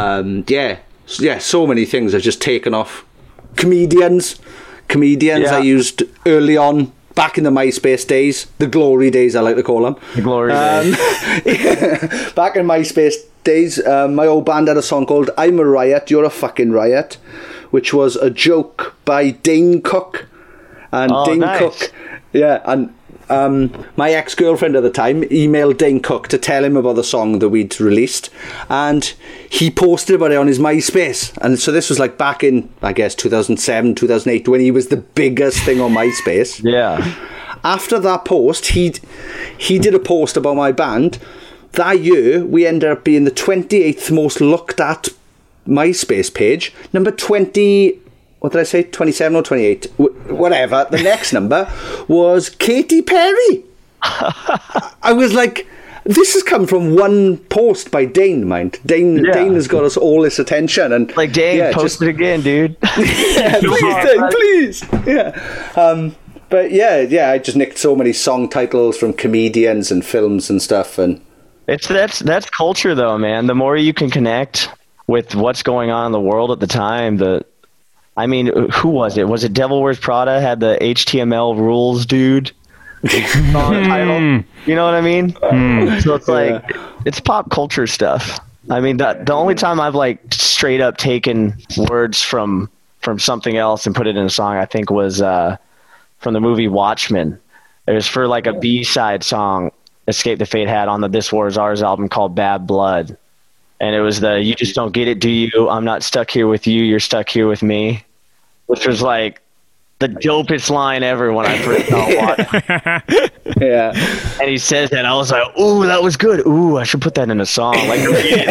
So many things I've just taken off. Comedians, I used early on, back in the MySpace days, the glory days I like to call them. The glory days. Back in MySpace days, my old band had a song called I'm a Riot, You're a Fucking Riot, which was a joke by Dane Cook. And Dane Cook, and my ex-girlfriend at the time emailed Dane Cook to tell him about the song that we'd released, and he posted about it on his MySpace. And so this was like back in, I guess, 2007, 2008, when he was the biggest thing on MySpace. Yeah. After that post, he did a post about my band. That year, we ended up being the 28th most looked at MySpace page, number 20... What did I say? 27 or 28? Whatever. The next number was Katy Perry. I was like, this has come from one post by Dane, mind. Dane has got us all this attention. And like, Dane, post it again, dude. Yeah, please, Dane, please. Yeah. But I just nicked so many song titles from comedians and films and stuff. And that's culture, though, man. The more you can connect with what's going on in the world at the time, I mean, who was it? Was it Devil Wears Prada had the HTML rules, dude? Song title. You know what I mean? So it's like, it's pop culture stuff. I mean, the only time I've like straight up taken words from from something else and put it in a song. I think was from the movie Watchmen. It was for like a B-side song Escape the Fate had on the This War Is Ours album called Bad Blood. And it was you just don't get it, do you? I'm not stuck here with you, you're stuck here with me. Which was like the dopest line ever when I first saw Watchmen. Yeah. And he says that, I was like, ooh, that was good. Ooh, I should put that in a song. Like,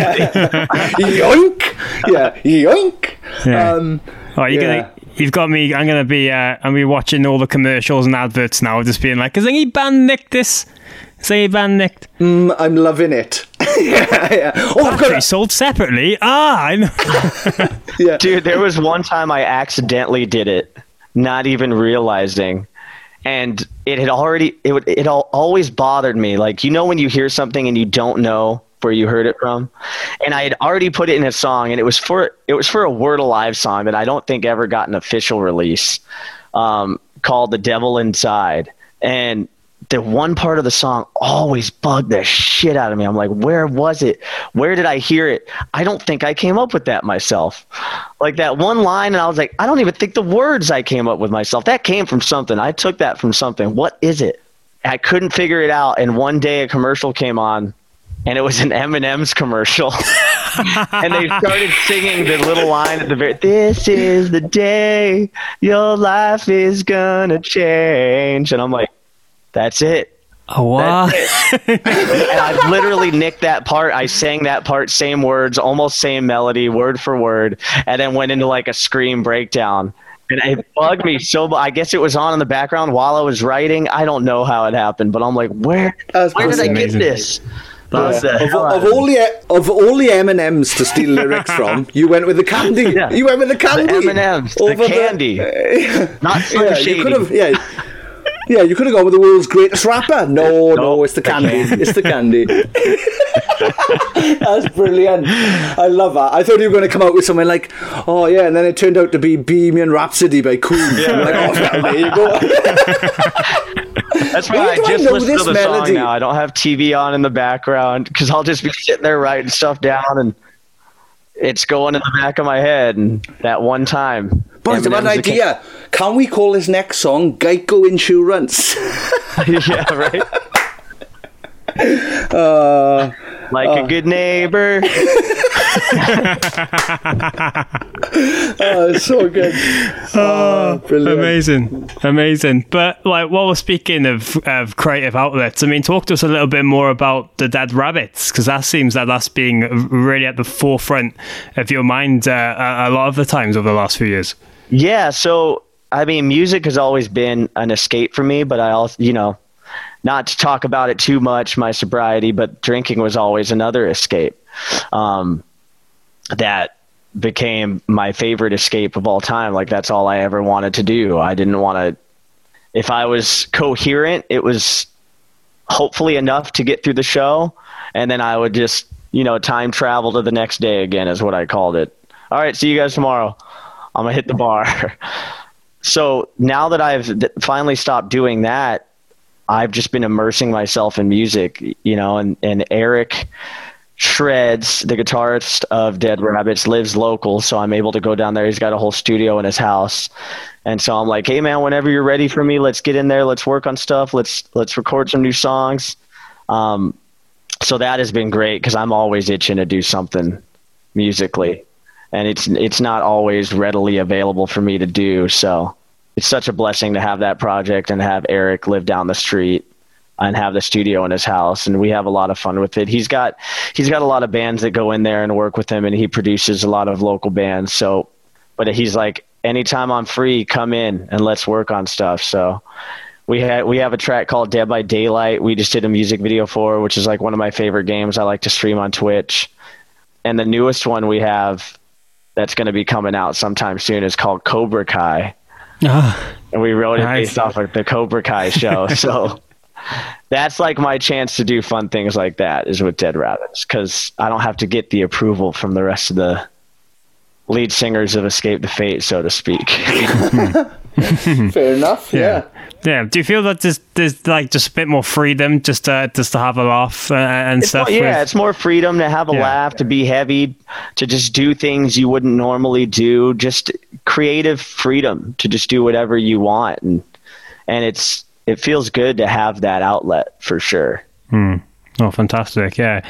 yoink! Yeah, yoink! Yeah. You've got me. I'm gonna be watching all the commercials and adverts now, just being like, "Has any band nicked this? Has any band nicked?" I'm loving it. yeah. Oh, I've got sold separately. I know. Yeah, dude. There was one time I accidentally did it, not even realizing, and it always bothered me. Like, you know, when you hear something and you don't know where you heard it from, and I had already put it in a song, and it was for a Word Alive song that I don't think ever got an official release, called The Devil Inside. And the one part of the song always bugged the shit out of me. I'm like, where was it? Where did I hear it? I don't think I came up with that myself. Like that one line, and I was like, I don't even think the words I came up with myself. That came from something. I took that from something. What is it? I couldn't figure it out. And one day a commercial came on, and it was an M&M's commercial. And they started singing the little line at the very, "This is the day your life is gonna change." And I'm like, that's it. Oh, wow. And I literally nicked that part. I sang that part, same words, almost same melody, word for word, and then went into like a scream breakdown. And it bugged me so much. I guess it was on in the background while I was writing. I don't know how it happened, but I'm like, where did I get this? Of all the M&Ms to steal lyrics from, you went with the candy. Yeah. You went with the candy. The M&Ms, the candy. Not Slim Shady. You could have, you could have gone with the world's greatest rapper. No, it's the candy. It's the candy. That's brilliant. I love that. I thought you were going to come out with something like, oh yeah, and then it turned out to be Bohemian Rhapsody by Queen. Yeah, I'm like, oh, well, there you go. That's why I just listen to the song now. I don't have TV on in the background because I'll just be sitting there writing stuff down and it's going in the back of my head. And that one time. But it's about an idea. Can we call this next song Geico Insurance? Yeah, right? Like a good neighbor. It's so good. Brilliant. Amazing. But like, while we're speaking of creative outlets, I mean, talk to us a little bit more about the Dead Rabbits, because that seems that that's being really at the forefront of your mind a lot of the times over the last few years. Yeah, so I mean, music has always been an escape for me, but I also, not to talk about it too much, my sobriety, but drinking was always another escape. That became my favorite escape of all time. Like, that's all I ever wanted to do. I didn't want to, if I was coherent, it was hopefully enough to get through the show. And then I would just, time travel to the next day again is what I called it. All right, see you guys tomorrow. I'm going to hit the bar. So now that I've finally stopped doing that, I've just been immersing myself in music, and Eric Shreds, the guitarist of Dead Rabbits, lives local. So I'm able to go down there. He's got a whole studio in his house. And so I'm like, hey man, whenever you're ready for me, let's get in there. Let's work on stuff. Let's record some new songs. So that has been great because I'm always itching to do something musically. And it's not always readily available for me to do. So it's such a blessing to have that project and have Eric live down the street and have the studio in his house. And we have a lot of fun with it. He's got a lot of bands that go in there and work with him, and he produces a lot of local bands. So, but he's like, anytime I'm free, come in and let's work on stuff. So we have a track called Dead by Daylight. We just did a music video for, which is like one of my favorite games I like to stream on Twitch. And the newest one we have that's going to be coming out sometime soon is called Cobra Kai. And we wrote it based off of the Cobra Kai show. So that's like my chance to do fun things like that is with Dead Rabbits, because I don't have to get the approval from the rest of the lead singers of Escape the Fate, so to speak. Fair enough, yeah. Yeah. Do you feel that there's like just a bit more freedom just to have a laugh and it's stuff? It's more freedom to have a laugh, to be heavy, to just do things you wouldn't normally do. Just creative freedom to just do whatever you want, and it feels good to have that outlet for sure. Oh, fantastic! Yeah.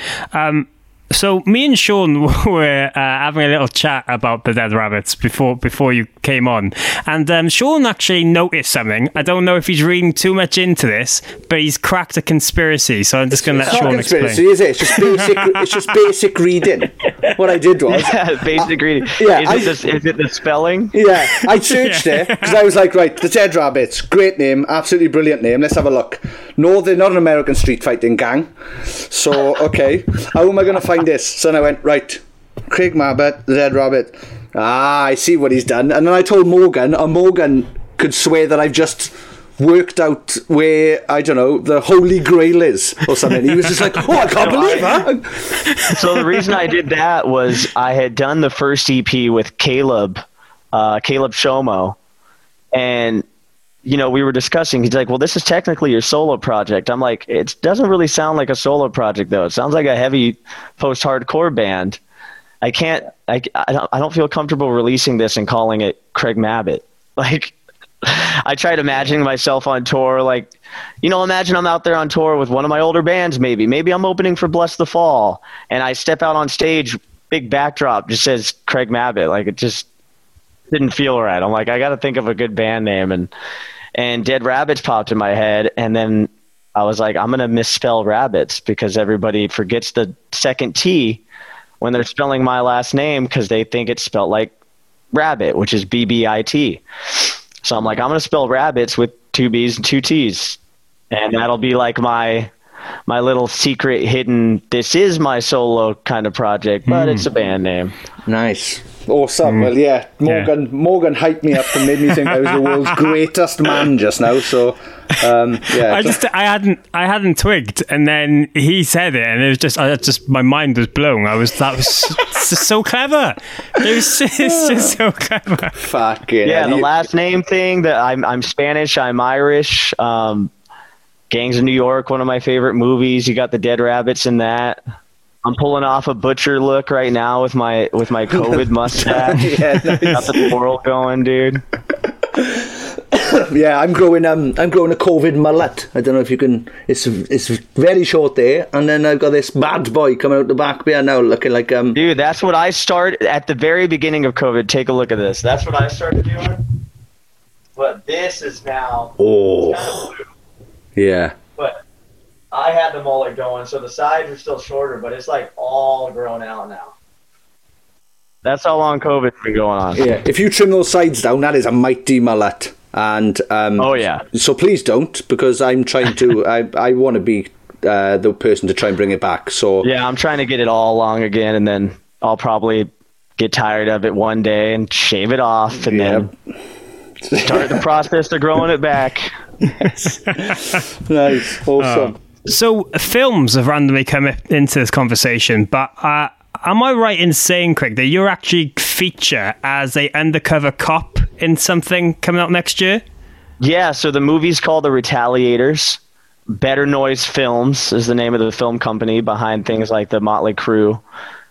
So me and Sean were having a little chat about the Dead Rabbits before you came on, and Sean actually noticed something. I don't know if he's reading too much into this, but he's cracked a conspiracy. So I'm just going to let Sean explain. It's not a conspiracy, is it? It's just basic reading. What I did was basic reading. Yeah, is it the spelling? Yeah, I searched it because I was like, right, the Dead Rabbits, great name, absolutely brilliant name. Let's have a look. No, they're not an American street fighting gang. So okay, how am I going to find this? So then I went, right, Craig Mabbitt, the Dead Rabbit. I see what he's done. And then I told Morgan, and Morgan could swear that I've just worked out where, I don't know, the Holy Grail is or something. He was just like, I can't believe that. So the reason I did that was I had done the first EP with Caleb Shomo, and we were discussing, he's like, well, this is technically your solo project. I'm like, it doesn't really sound like a solo project, though. It sounds like a heavy post-hardcore band. I don't feel comfortable releasing this and calling it Craig Mabbitt. Like, I tried imagining myself on tour, like, imagine I'm out there on tour with one of my older bands, maybe I'm opening for Bless the Fall, and I step out on stage, big backdrop, just says Craig Mabbitt. Like, it just didn't feel right. I'm like, I got to think of a good band name, and Dead Rabbits popped in my head, and then I was like, I'm going to misspell rabbits because everybody forgets the second T when they're spelling my last name because they think it's spelled like rabbit, which is BBIT. So I'm like, I'm going to spell rabbits with 2 B's and 2 T's, and that'll be like my little secret hidden, this is my solo kind of project, but it's a band name. Nice. Awesome. Well, yeah, Morgan hyped me up and made me think I was the world's greatest man just now. So, I hadn't twigged, and then he said it, and it was just my mind was blown. That was just so clever. It's just so clever. Fucking the last name thing. That I'm Spanish. I'm Irish. Gangs of New York, one of my favorite movies. You got the Dead Rabbits in that. I'm pulling off a butcher look right now with my COVID mustache. Nice. Got the twirl going, dude. Yeah, I'm growing a COVID mullet. I don't know if you can. It's very short there, and then I've got this bad boy coming out the back there now, looking like Dude, that's what I started at the very beginning of COVID. Take a look at this. That's what I started doing. But this is now. Oh. Yeah. But I had the mullet going, so the sides are still shorter, but it's like all grown out now. That's how long COVID's been going on. Yeah, if you trim those sides down, that is a mighty mullet. And oh yeah. So please don't, because I'm trying to. I want to be the person to try and bring it back. So yeah, I'm trying to get it all long again, and then I'll probably get tired of it one day and shave it off, and then start the process of growing it back. Nice, awesome. So films have randomly come into this conversation, but am I right in saying, Craig, that you're actually feature as a undercover cop in something coming out next year? Yeah, so the movie's called The Retaliators. Better Noise Films is the name of the film company behind things like the Motley Crue,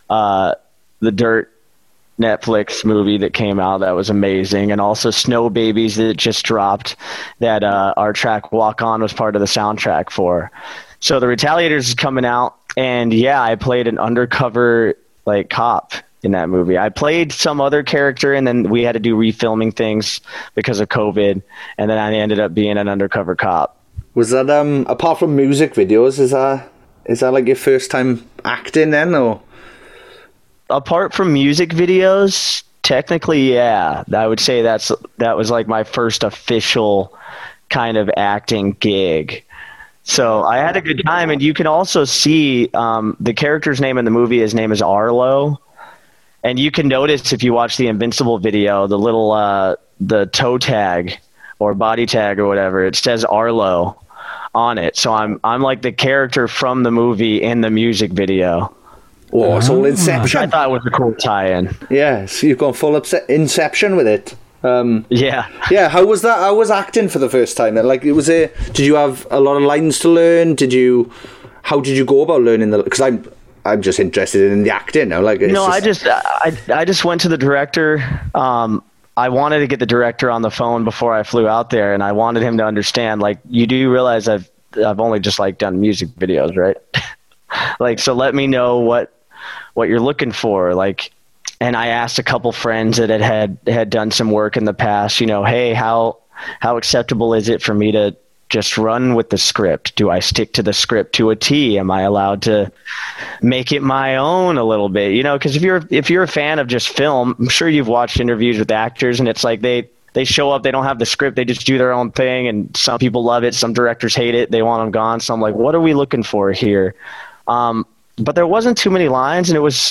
the Dirt Netflix movie that came out that was amazing, and also Snow Babies that just dropped that our track Walk On was part of the soundtrack for. So The Retaliators is coming out, and yeah, I played an undercover cop in that movie. I played some other character, and then we had to do refilming things because of COVID, and then I ended up being an undercover cop. Was that apart from music videos, is that like your first time acting then, or? Apart from music videos, technically, yeah. I would say that was like my first official kind of acting gig. So I had a good time, and you can also see the character's name in the movie. His name is Arlo, and you can notice if you watch the Invincible video, the little the toe tag or body tag or whatever, it says Arlo on it. So I'm like the character from the movie in the music video. Oh, it's all Inception. I thought it was a cool tie-in. Yeah, so you've gone full Inception with it. Yeah, how was that? How was acting for the first time? Like, did you have a lot of lines to learn? How did you go about learning because I'm just interested in the acting now. Like, I just went to the director. I wanted to get the director on the phone before I flew out there, and I wanted him to understand, like, you do realize I've only just like done music videos, right? Like, so let me know what you're looking for. Like, and I asked a couple friends that had done some work in the past, hey, how acceptable is it for me to just run with the script? Do I stick to the script to a T? Am I allowed to make it my own a little bit? Because if you're a fan of just film, I'm sure you've watched interviews with actors, and it's like they show up, they don't have the script, they just do their own thing, and some people love it, some directors hate it, they want them gone. So I'm like, what are we looking for here? But there wasn't too many lines, and it was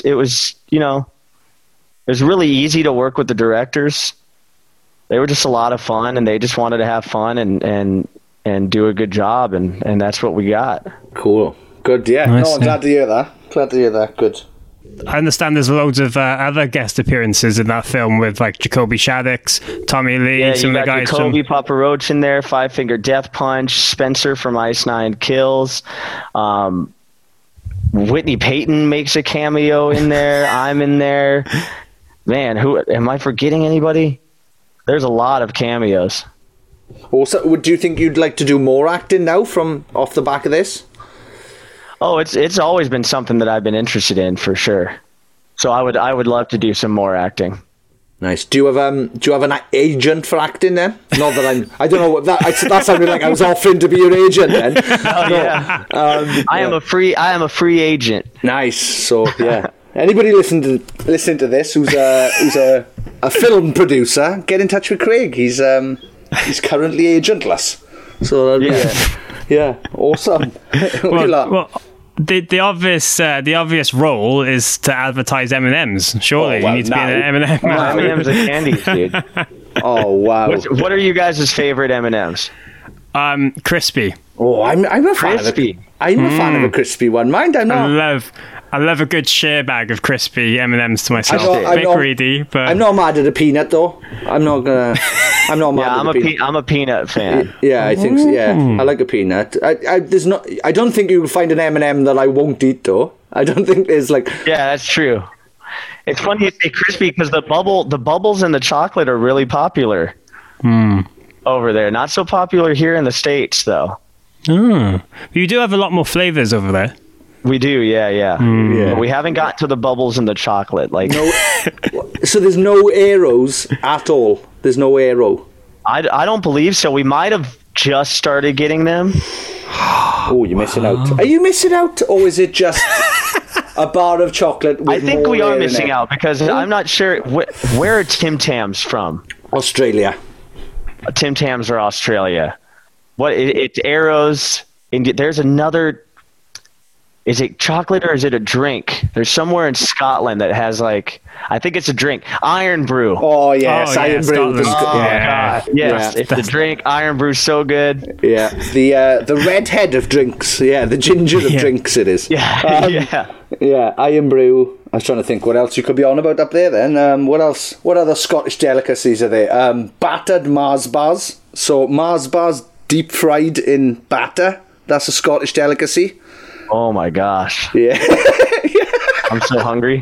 really easy to work with the directors. They were just a lot of fun, and they just wanted to have fun and do a good job, and that's what we got. Cool. Good, yeah. Nice, I'm glad to hear that. Good. I understand there's loads of other guest appearances in that film with, like, Jacoby Shaddix, Tommy Lee, some of the guys. Jacoby Papa Roach in there, Five Finger Death Punch, Spencer from Ice Nine Kills. Whitney Payton makes a cameo in there. I'm in there. Man, who am I forgetting? Anybody? There's a lot of cameos. Also, do you think you'd like to do more acting now from off the back of this? Oh, it's always been something that I've been interested in, for sure. So I would love to do some more acting. Nice. Do you have an agent for acting then? Not that I don't know what that sounded like I was offering to be your agent then. Yeah. I am a free agent. Nice. So yeah. Anybody listening to this who's a film producer, get in touch with Craig. He's currently agentless. So yeah, awesome. Well, the obvious role is to advertise M&Ms. Surely you need to be an M&M. M&Ms are candies, dude. Oh wow! What are you guys' favorite M&Ms? Crispy. Oh, I'm a fan of it. I'm a fan of a crispy one. Mind, I'm not. I love a good share bag of crispy M&Ms to myself. A bit greedy, but I'm not mad at a peanut though. I'm not mad at a peanut. I'm a peanut fan. Yeah, I think so. Yeah, I like a peanut. I don't think you will find an M&M that I won't eat though. I don't think there's like. Yeah, that's true. It's funny you say crispy because the bubbles in the chocolate are really popular over there. Not so popular here in the States though. You do have a lot more flavors over there. We do, yeah. But we haven't got to the bubbles in the chocolate. Like, so there's no arrows at all. There's no arrow. I don't believe so. We might have just started getting them. Oh, you're missing out. Are you missing out, or is it just a bar of chocolate? With I think we are missing out because I'm not sure where are Tim Tams from. Australia. Tim Tams are Australia. It's arrows. There's another. Is it chocolate or is it a drink? There's somewhere in Scotland that has I think it's a drink. Iron Brew. Oh yes, Iron Brew. God. Yes, it's the drink. Iron Brew's so good. Yeah, the redhead of drinks. Yeah, the ginger of drinks. It is. Yeah, yeah. Iron Brew. I was trying to think what else you could be on about up there. Then what else? What other Scottish delicacies are there? Battered Mars bars. So Mars bars deep fried in batter. That's a Scottish delicacy. Oh my gosh. Yeah. I'm so hungry.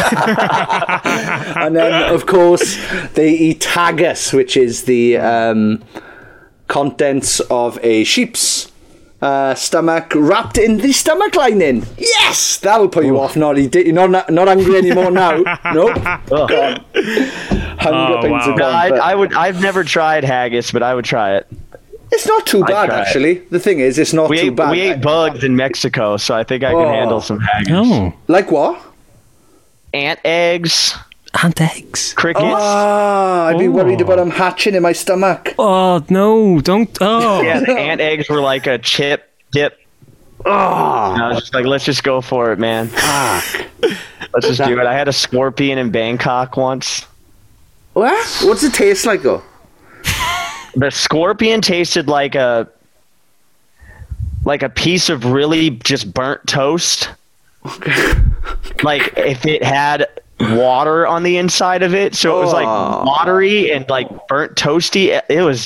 And then, of course, they eat haggis, which is the contents of a sheep's stomach wrapped in the stomach lining. Yes! That'll put you off, Noddy. You're not hungry anymore now. Nope. Gone. Hunger things are gone. I've never tried haggis, but I would try it. It's not too bad, actually. The thing is, it's not too bad. We ate bugs in Mexico, so I think I can handle some haggis. Oh. Like what? Ant eggs. Ant eggs? Crickets. I'd be worried about them hatching in my stomach. Oh, no, don't. Oh. Yeah, the ant eggs were like a chip dip. Oh. And I was just like, let's just go for it, man. Let's just do it. I had a scorpion in Bangkok once. What? What's it taste like, though? The scorpion tasted like a piece of really just burnt toast. Okay. Like if it had water on the inside of it, so it was like watery and like burnt toasty.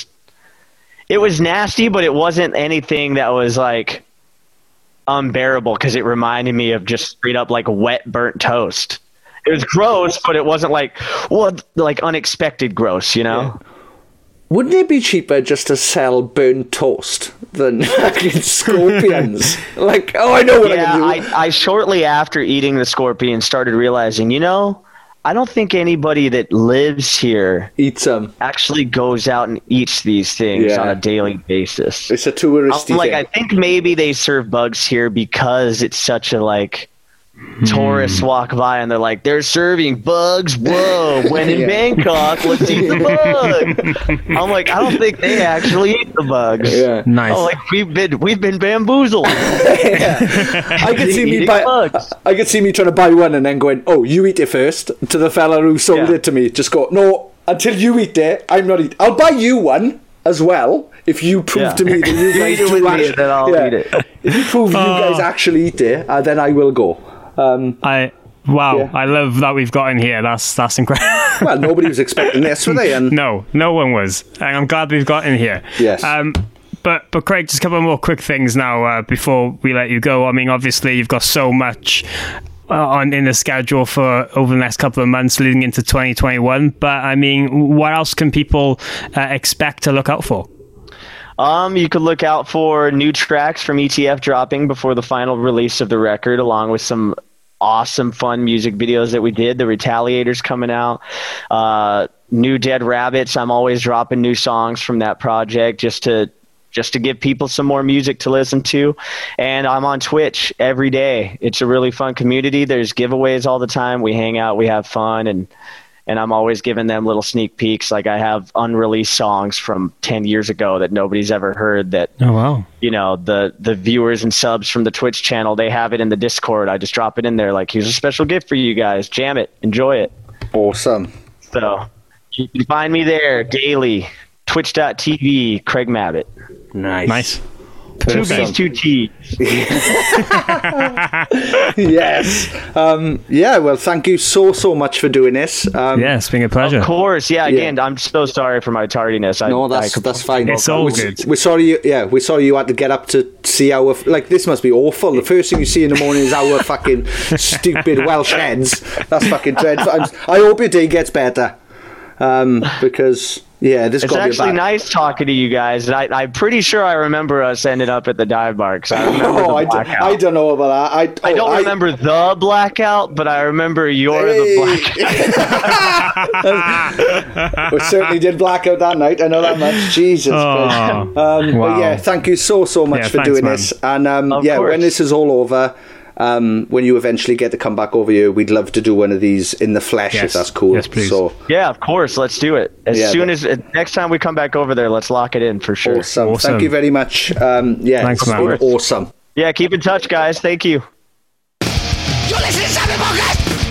It was nasty, but it wasn't anything that was like unbearable because it reminded me of just straight up like wet burnt toast. It was gross, but it wasn't like unexpected gross, you know? Yeah. Wouldn't it be cheaper just to sell burnt toast than fucking scorpions? Like, I know what I can do. I shortly after eating the scorpion started realizing, I don't think anybody that lives here eats them. Actually goes out and eats these things on a daily basis. It's a touristy thing. I think maybe they serve bugs here because it's such a tourists walk by and they're like, they're serving bugs. Whoa! When in Bangkok, let's eat the bug. I'm like, I don't think they actually eat the bugs. Yeah, nice. Oh, we've been bamboozled. I could see me trying to buy one and then going, "Oh, you eat it first." To the fella who sold it to me, just go, "No, until you eat it, I'm not eating. I'll buy you one as well." If you prove to me that you guys do actually, then I'll eat it. If you prove you guys actually eat it, then I will go. I love that we've got in here. That's incredible. Well, nobody was expecting this, were they? And no one was. And I'm glad we've got in here. Yes. But Craig, just a couple more quick things now before we let you go. I mean, obviously you've got so much in the schedule for over the next couple of months leading into 2021. But I mean, what else can people expect to look out for? You could look out for new tracks from ETF dropping before the final release of the record, along with some awesome, fun music videos that we did. The Retaliators coming out. New Dead Rabbits. I'm always dropping new songs from that project just to give people some more music to listen to. And I'm on Twitch every day. It's a really fun community. There's giveaways all the time. We hang out, we have fun, and I'm always giving them little sneak peeks. Like I have unreleased songs from 10 years ago that nobody's ever heard that, the viewers and subs from the Twitch channel, they have it in the Discord. I just drop it in there. Like, here's a special gift for you guys. Jam it. Enjoy it. Awesome. So you can find me there daily. Twitch.tv, Craig Mabbitt. Nice. 2 B's, 2 T's. Yes. Well, thank you so much for doing this. It's been a pleasure. Of course. Again, I'm so sorry for my tardiness. That's fine. It's all good. We're sorry you had to get up to see our... this must be awful. The first thing you see in the morning is our fucking stupid Welsh heads. That's fucking dreadful. I hope your day gets better. Because... it's actually nice talking to you guys. I'm pretty sure I remember us ending up at the dive bar. I remember the blackout. I don't know about that. I don't remember the blackout, but I remember the blackout. We certainly did blackout that night. I know that much. Jesus Christ. Wow. But thank you so much for doing this. And when this is all over, when you eventually get to come back over here, we'd love to do one of these in the flesh, if that's cool. Yes, please. So, of course, let's do it. Next time we come back over there, let's lock it in for sure. Awesome. Thank you very much. Thanks, it's been awesome. Yeah, keep in touch, guys. Thank you. You're listening to Sammy Podcast.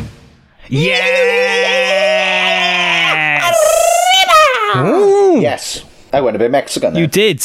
Yes. I went a bit Mexican there. You did.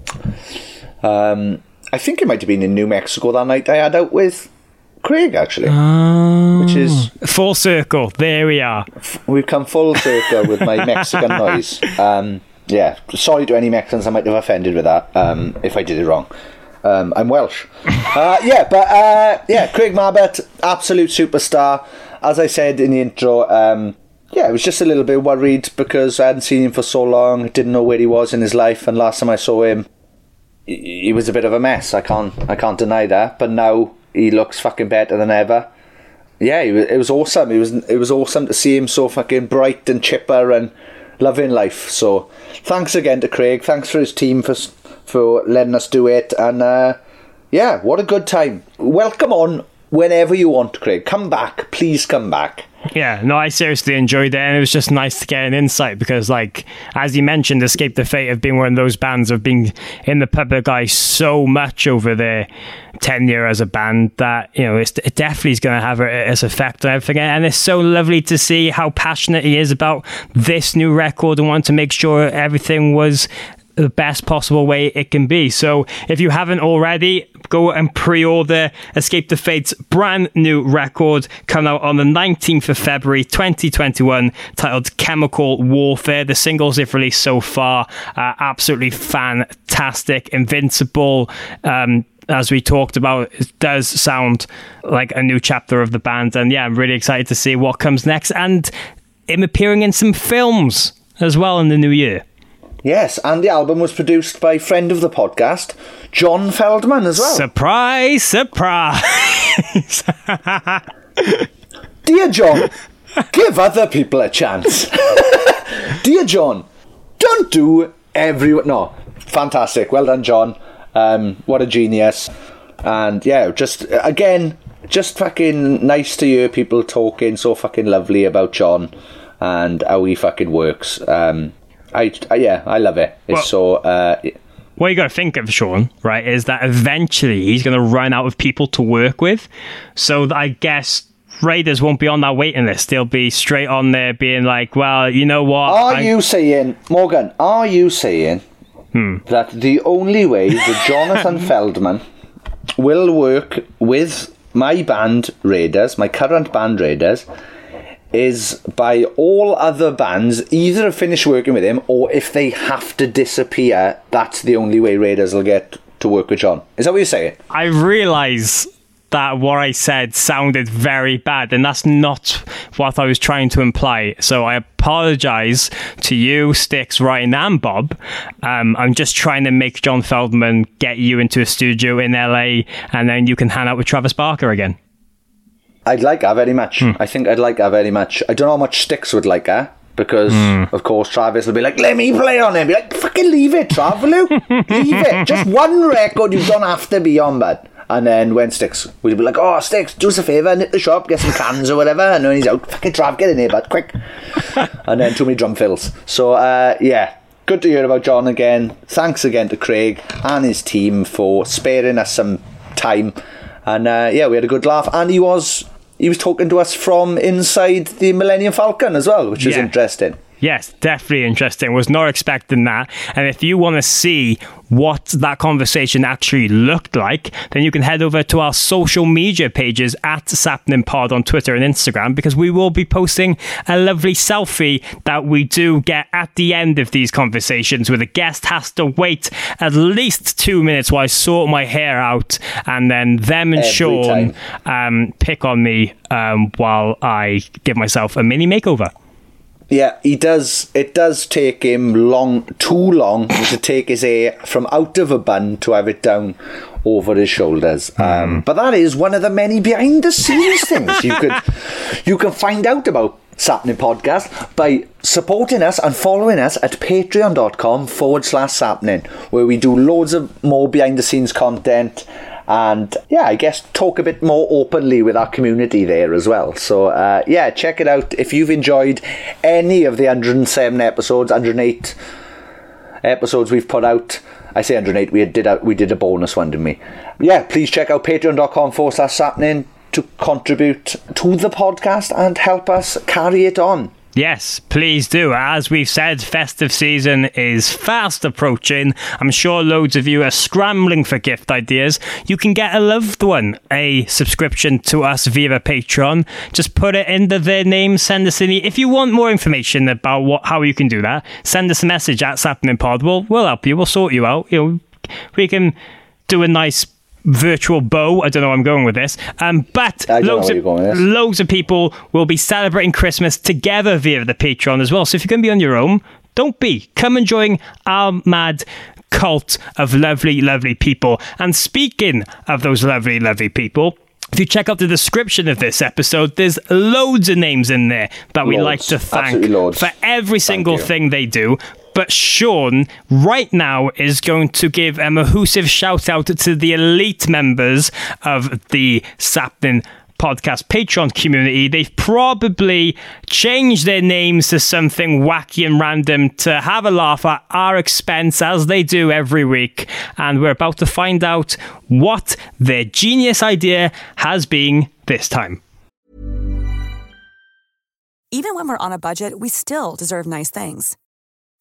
I think it might have been in New Mexico that night I had out with Craig, actually. Which is... Full circle. There we are. We've come full circle with my Mexican noise. Sorry to any Mexicans I might have offended with that, if I did it wrong. I'm Welsh. Craig Mabbitt, absolute superstar. As I said in the intro, I was just a little bit worried because I hadn't seen him for so long, didn't know where he was in his life, and last time I saw him, he was a bit of a mess. I can't deny that. But now he looks fucking better than ever. Yeah, it was awesome. It was awesome to see him so fucking bright and chipper and loving life. So thanks again to Craig. Thanks for his team for letting us do it. And what a good time. Welcome on whenever you want, Craig. Come back. Please come back. Yeah, no, I seriously enjoyed it, and it was just nice to get an insight because, as you mentioned, Escape the Fate have been one of those bands that have been in the public eye so much over their tenure as a band that, it definitely is going to have its effect on everything. And it's so lovely to see how passionate he is about this new record and want to make sure everything was the best possible way it can be. So if you haven't already, go and pre-order Escape the Fate's brand new record coming out on the 19th of February 2021, titled Chemical Warfare. The singles they've released so far are absolutely fantastic. Invincible, as we talked about, it does sound like a new chapter of the band, and yeah, I'm really excited to see what comes next, and him appearing in some films as well in the new year. Yes, and the album was produced by friend of the podcast, John Feldman, as well. Surprise, surprise. Dear John, give other people a chance. Dear John, don't do everyone... No, fantastic. Well done, John. What a genius. And yeah, just fucking nice to hear people talking so fucking lovely about John and how he fucking works. I love it. It's what you got to think of, Sean, right, is that eventually he's going to run out of people to work with. So I guess Raiders won't be on that waiting list. They'll be straight on there being like, well, you know what? Are you saying that the only way that Jonathan Feldman will work with my band Raiders, my current band Raiders, is by all other bands either finish working with him, or if they have to disappear, that's the only way Raiders will get to work with John? Is that what you're saying? I realise that what I said sounded very bad, and that's not what I was trying to imply. So I apologise to you, Sticks, Ryan and Bob. I'm just trying to make John Feldman get you into a studio in LA, and then you can hang out with Travis Barker again. I'd like her very much. I think I'd like her very much. I don't know how much Sticks would like her, because, of course, Travis will be like, let me play on him. Be like, fucking leave it, Trav, will you? Leave it. Just one record, you don't have to be on, bud. And then when Sticks, we'll be like, oh, Sticks, do us a favour, nip the shop, get some cans or whatever. And then he's out, fucking Trav, get in here, bud, quick. And then too many drum fills. So, yeah, good to hear about John again. Thanks again to Craig and his team for sparing us some time. And, yeah, we had a good laugh. And he was talking to us from inside the Millennium Falcon as well, which is interesting. Yes, definitely interesting. Was not expecting that. And if you want to see what that conversation actually looked like, then you can head over to our social media pages at SapningPod on Twitter and Instagram, because we will be posting a lovely selfie that we do get at the end of these conversations, where the guest has to wait at least 2 minutes while I sort my hair out, and then them and Every Sean pick on me while I give myself a mini makeover. Yeah, he does. It does take him too long to take his hair from out of a bun to have it down over his shoulders. But that is one of the many behind the scenes things you can find out about Sapning Podcast by supporting us and following us at patreon.com/Sapning, where we do loads of more behind the scenes content. And yeah, I guess talk a bit more openly with our community there as well. So yeah, check it out if you've enjoyed any of the 107 episodes, 108 episodes we've put out. I say 108, we did a bonus one, didn't we? Yeah, please check out patreon.com/Sapning to contribute to the podcast and help us carry it on. Yes, please do. As we've said, festive season is fast approaching. I'm sure loads of you are scrambling for gift ideas. You can get a loved one a subscription to us via Patreon. Just put it into their name, send us if you want more information about how you can do that, send us a message at SapningPod. We'll help you. We'll sort you out. We can do a nice virtual bow. I don't know where I'm going with this. But loads of people will be celebrating Christmas together via the Patreon as well. So if you're going to be on your own, don't be. Come and join our mad cult of lovely, lovely people. And speaking of those lovely, lovely people, if you check out the description of this episode, there's loads of names in there that we like to thank for every single thing they do. But Sean, right now, is going to give a massive shout out to the elite members of the Sapning Podcast Patreon community. They've probably changed their names to something wacky and random to have a laugh at our expense, as they do every week. And we're about to find out what their genius idea has been this time. Even when we're on a budget, we still deserve nice things.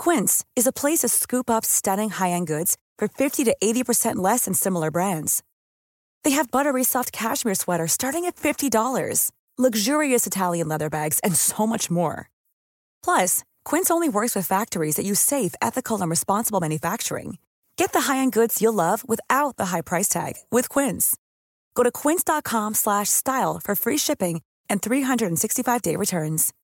Quince is a place to scoop up stunning high-end goods for 50 to 80% less than similar brands. They have buttery soft cashmere sweaters starting at $50, luxurious Italian leather bags, and so much more. Plus, Quince only works with factories that use safe, ethical, and responsible manufacturing. Get the high-end goods you'll love without the high price tag with Quince. Go to quince.com/style for free shipping and 365-day returns.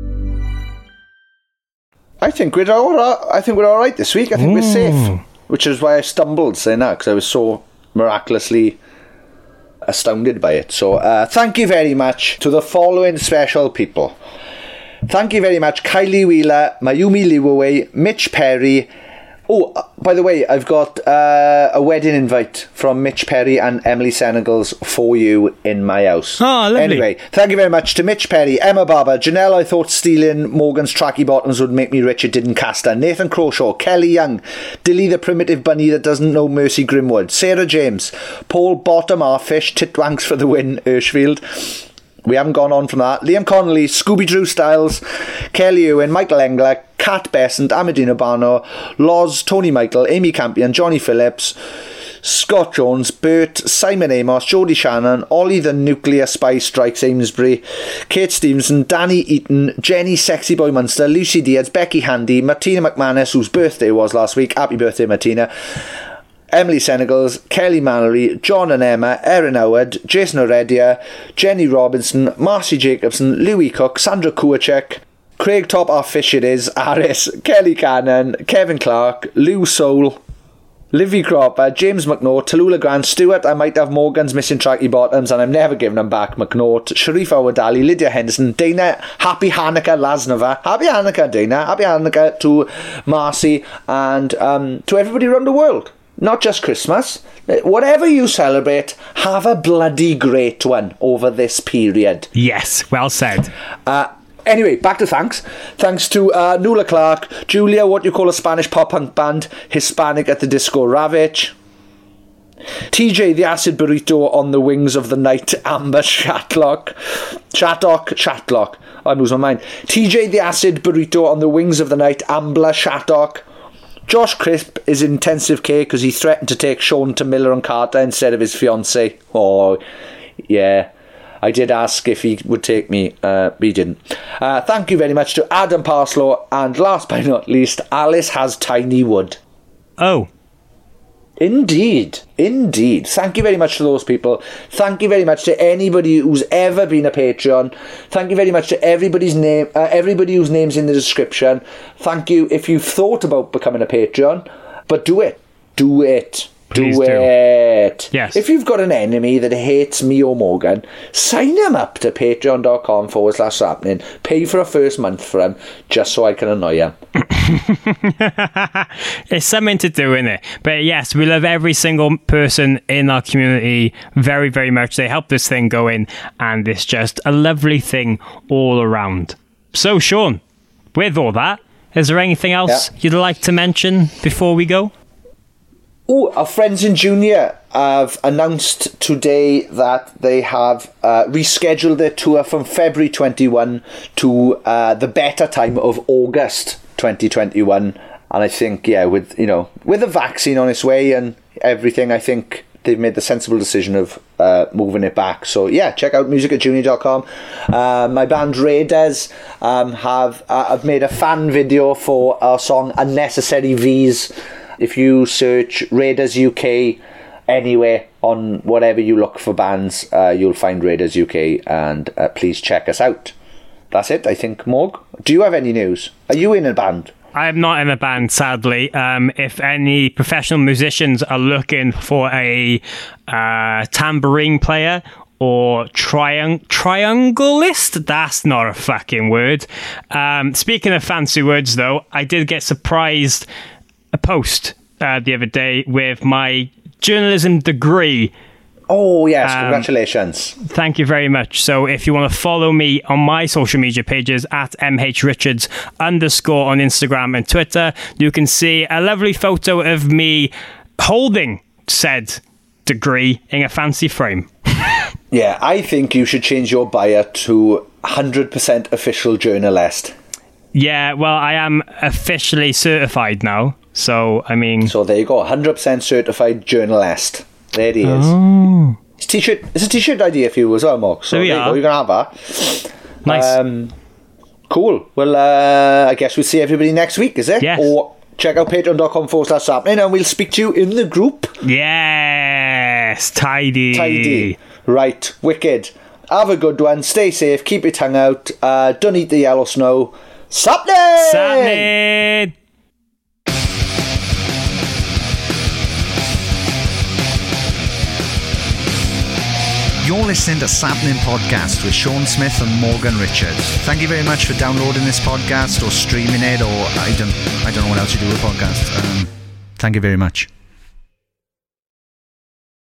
I think we're all right this week. I think we're safe, which is why I stumbled saying that, because I was so miraculously astounded by it. So thank you very much to the following special people. Thank you very much, Kylie Wheeler, Mayumi Liwaway, Mitch Perry. Oh, by the way, I've got a wedding invite from Mitch Perry and Emily Senegals for you in my house. Oh, lovely. Anyway, thank you very much to Mitch Perry, Emma Barber, Janelle, I thought stealing Morgan's tracky bottoms would make me rich, it didn't, Caster, Nathan Croshaw, Kelly Young, Dilly the primitive bunny that doesn't know Mercy Grimwood, Sarah James, Paul Bottom, our fish, Titwanks for the win, Urshfield. We haven't gone on from that. Liam Connolly, Scooby-Drew Styles, Kelly Owen, Michael Engler, Kat Besant, Amadina Bano, Loz, Tony Michael, Amy Campion, Johnny Phillips, Scott Jones, Bert, Simon Amos, Jodie Shannon, Ollie the Nuclear Spy Strikes Amesbury, Kate Stevenson, Danny Eaton, Jenny Sexy Boy Munster, Lucy Diaz, Becky Handy, Martina McManus, whose birthday was last week. Happy birthday, Martina. Emily Senegals, Kelly Mallory, John and Emma, Erin Howard, Jason Oredia, Jenny Robinson, Marcy Jacobson, Louis Cook, Sandra Kuwachek, Craig Top, our fish it is, Aris, Kelly Cannon, Kevin Clark, Lou Soul, Livy Cropper, James McNaught, Tallulah Grant, Stuart, I might have Morgan's missing tracky bottoms and I'm never giving them back, McNaught, Sharif Awadali, Lydia Henderson, Dana, Happy Hanukkah Lasnova, Happy Hanukkah Dana, Happy Hanukkah to Marcy and to everybody around the world. Not just Christmas. Whatever you celebrate, have a bloody great one over this period. Yes, well said. Anyway, back to thanks. Thanks to Nuala Clark, Julia, what you call a Spanish pop-punk band, Hispanic at the Disco Ravage, TJ the Acid Burrito on the Wings of the Night, Amber Shatlock, I lose my mind. TJ the Acid Burrito on the Wings of the Night, Ambler Shattock. Josh Crisp is in intensive care because he threatened to take Sean to Miller and Carter instead of his fiancée. Oh, yeah. I did ask if he would take me, but he didn't. Thank you very much to Adam Parslow, and last but not least, Alice has tiny wood. Oh. Indeed. Thank you very much to those people. Thank you very much to anybody who's ever been a Patreon. Thank you very much to everybody whose name's in the description. Thank you if you've thought about becoming a Patreon, but do it. Please do it. Yes. If you've got an enemy that hates me or Morgan, sign them up to patreon.com/happening. Pay for a first month for them, just so I can annoy him. It's something to do, isn't it? But yes, we love every single person in our community very, very much. They help this thing go in, and it's just a lovely thing all around. So, Sean, with all that, is there anything else you'd like to mention before we go? Oh, our friends in Junior have announced today that they have rescheduled their tour from February 21 to the better time of August 2021. And I think, with the vaccine on its way and everything, I think they've made the sensible decision of moving it back. So check out music@junior.com. My band Raiders have made a fan video for our song Unnecessary V's. If you search Raiders UK anywhere on whatever you look for bands, you'll find Raiders UK, and please check us out. That's it, I think. Morg, do you have any news? Are you in a band? I'm not in a band, sadly. If any professional musicians are looking for a tambourine player or triangulist, that's not a fucking word. Speaking of fancy words, though, I did get surprised a post the other day with my journalism degree. Oh, yes, congratulations. Thank you very much. So if you want to follow me on my social media pages at mhrichards_ on Instagram and Twitter, you can see a lovely photo of me holding said degree in a fancy frame. I think you should change your bio to 100% official journalist. Yeah, well, I am officially certified now. So, I mean... So there you go, 100% certified journalist. There he is. Oh. It's a t-shirt idea for you as well, Mark. So there you go, you're going to have that. Nice. Cool. Well, I guess we'll see everybody next week, is it? Yes. Or check out patreon.com/sappening and we'll speak to you in the group. Yes. Tidy. Right. Wicked. Have a good one. Stay safe. Keep your tongue out. Don't eat the yellow snow. Sappening! You're listening to Sappening Podcast with Sean Smith and Morgan Richards. Thank you very much for downloading this podcast or streaming it, or I don't know what else you do with podcasts. Thank you very much.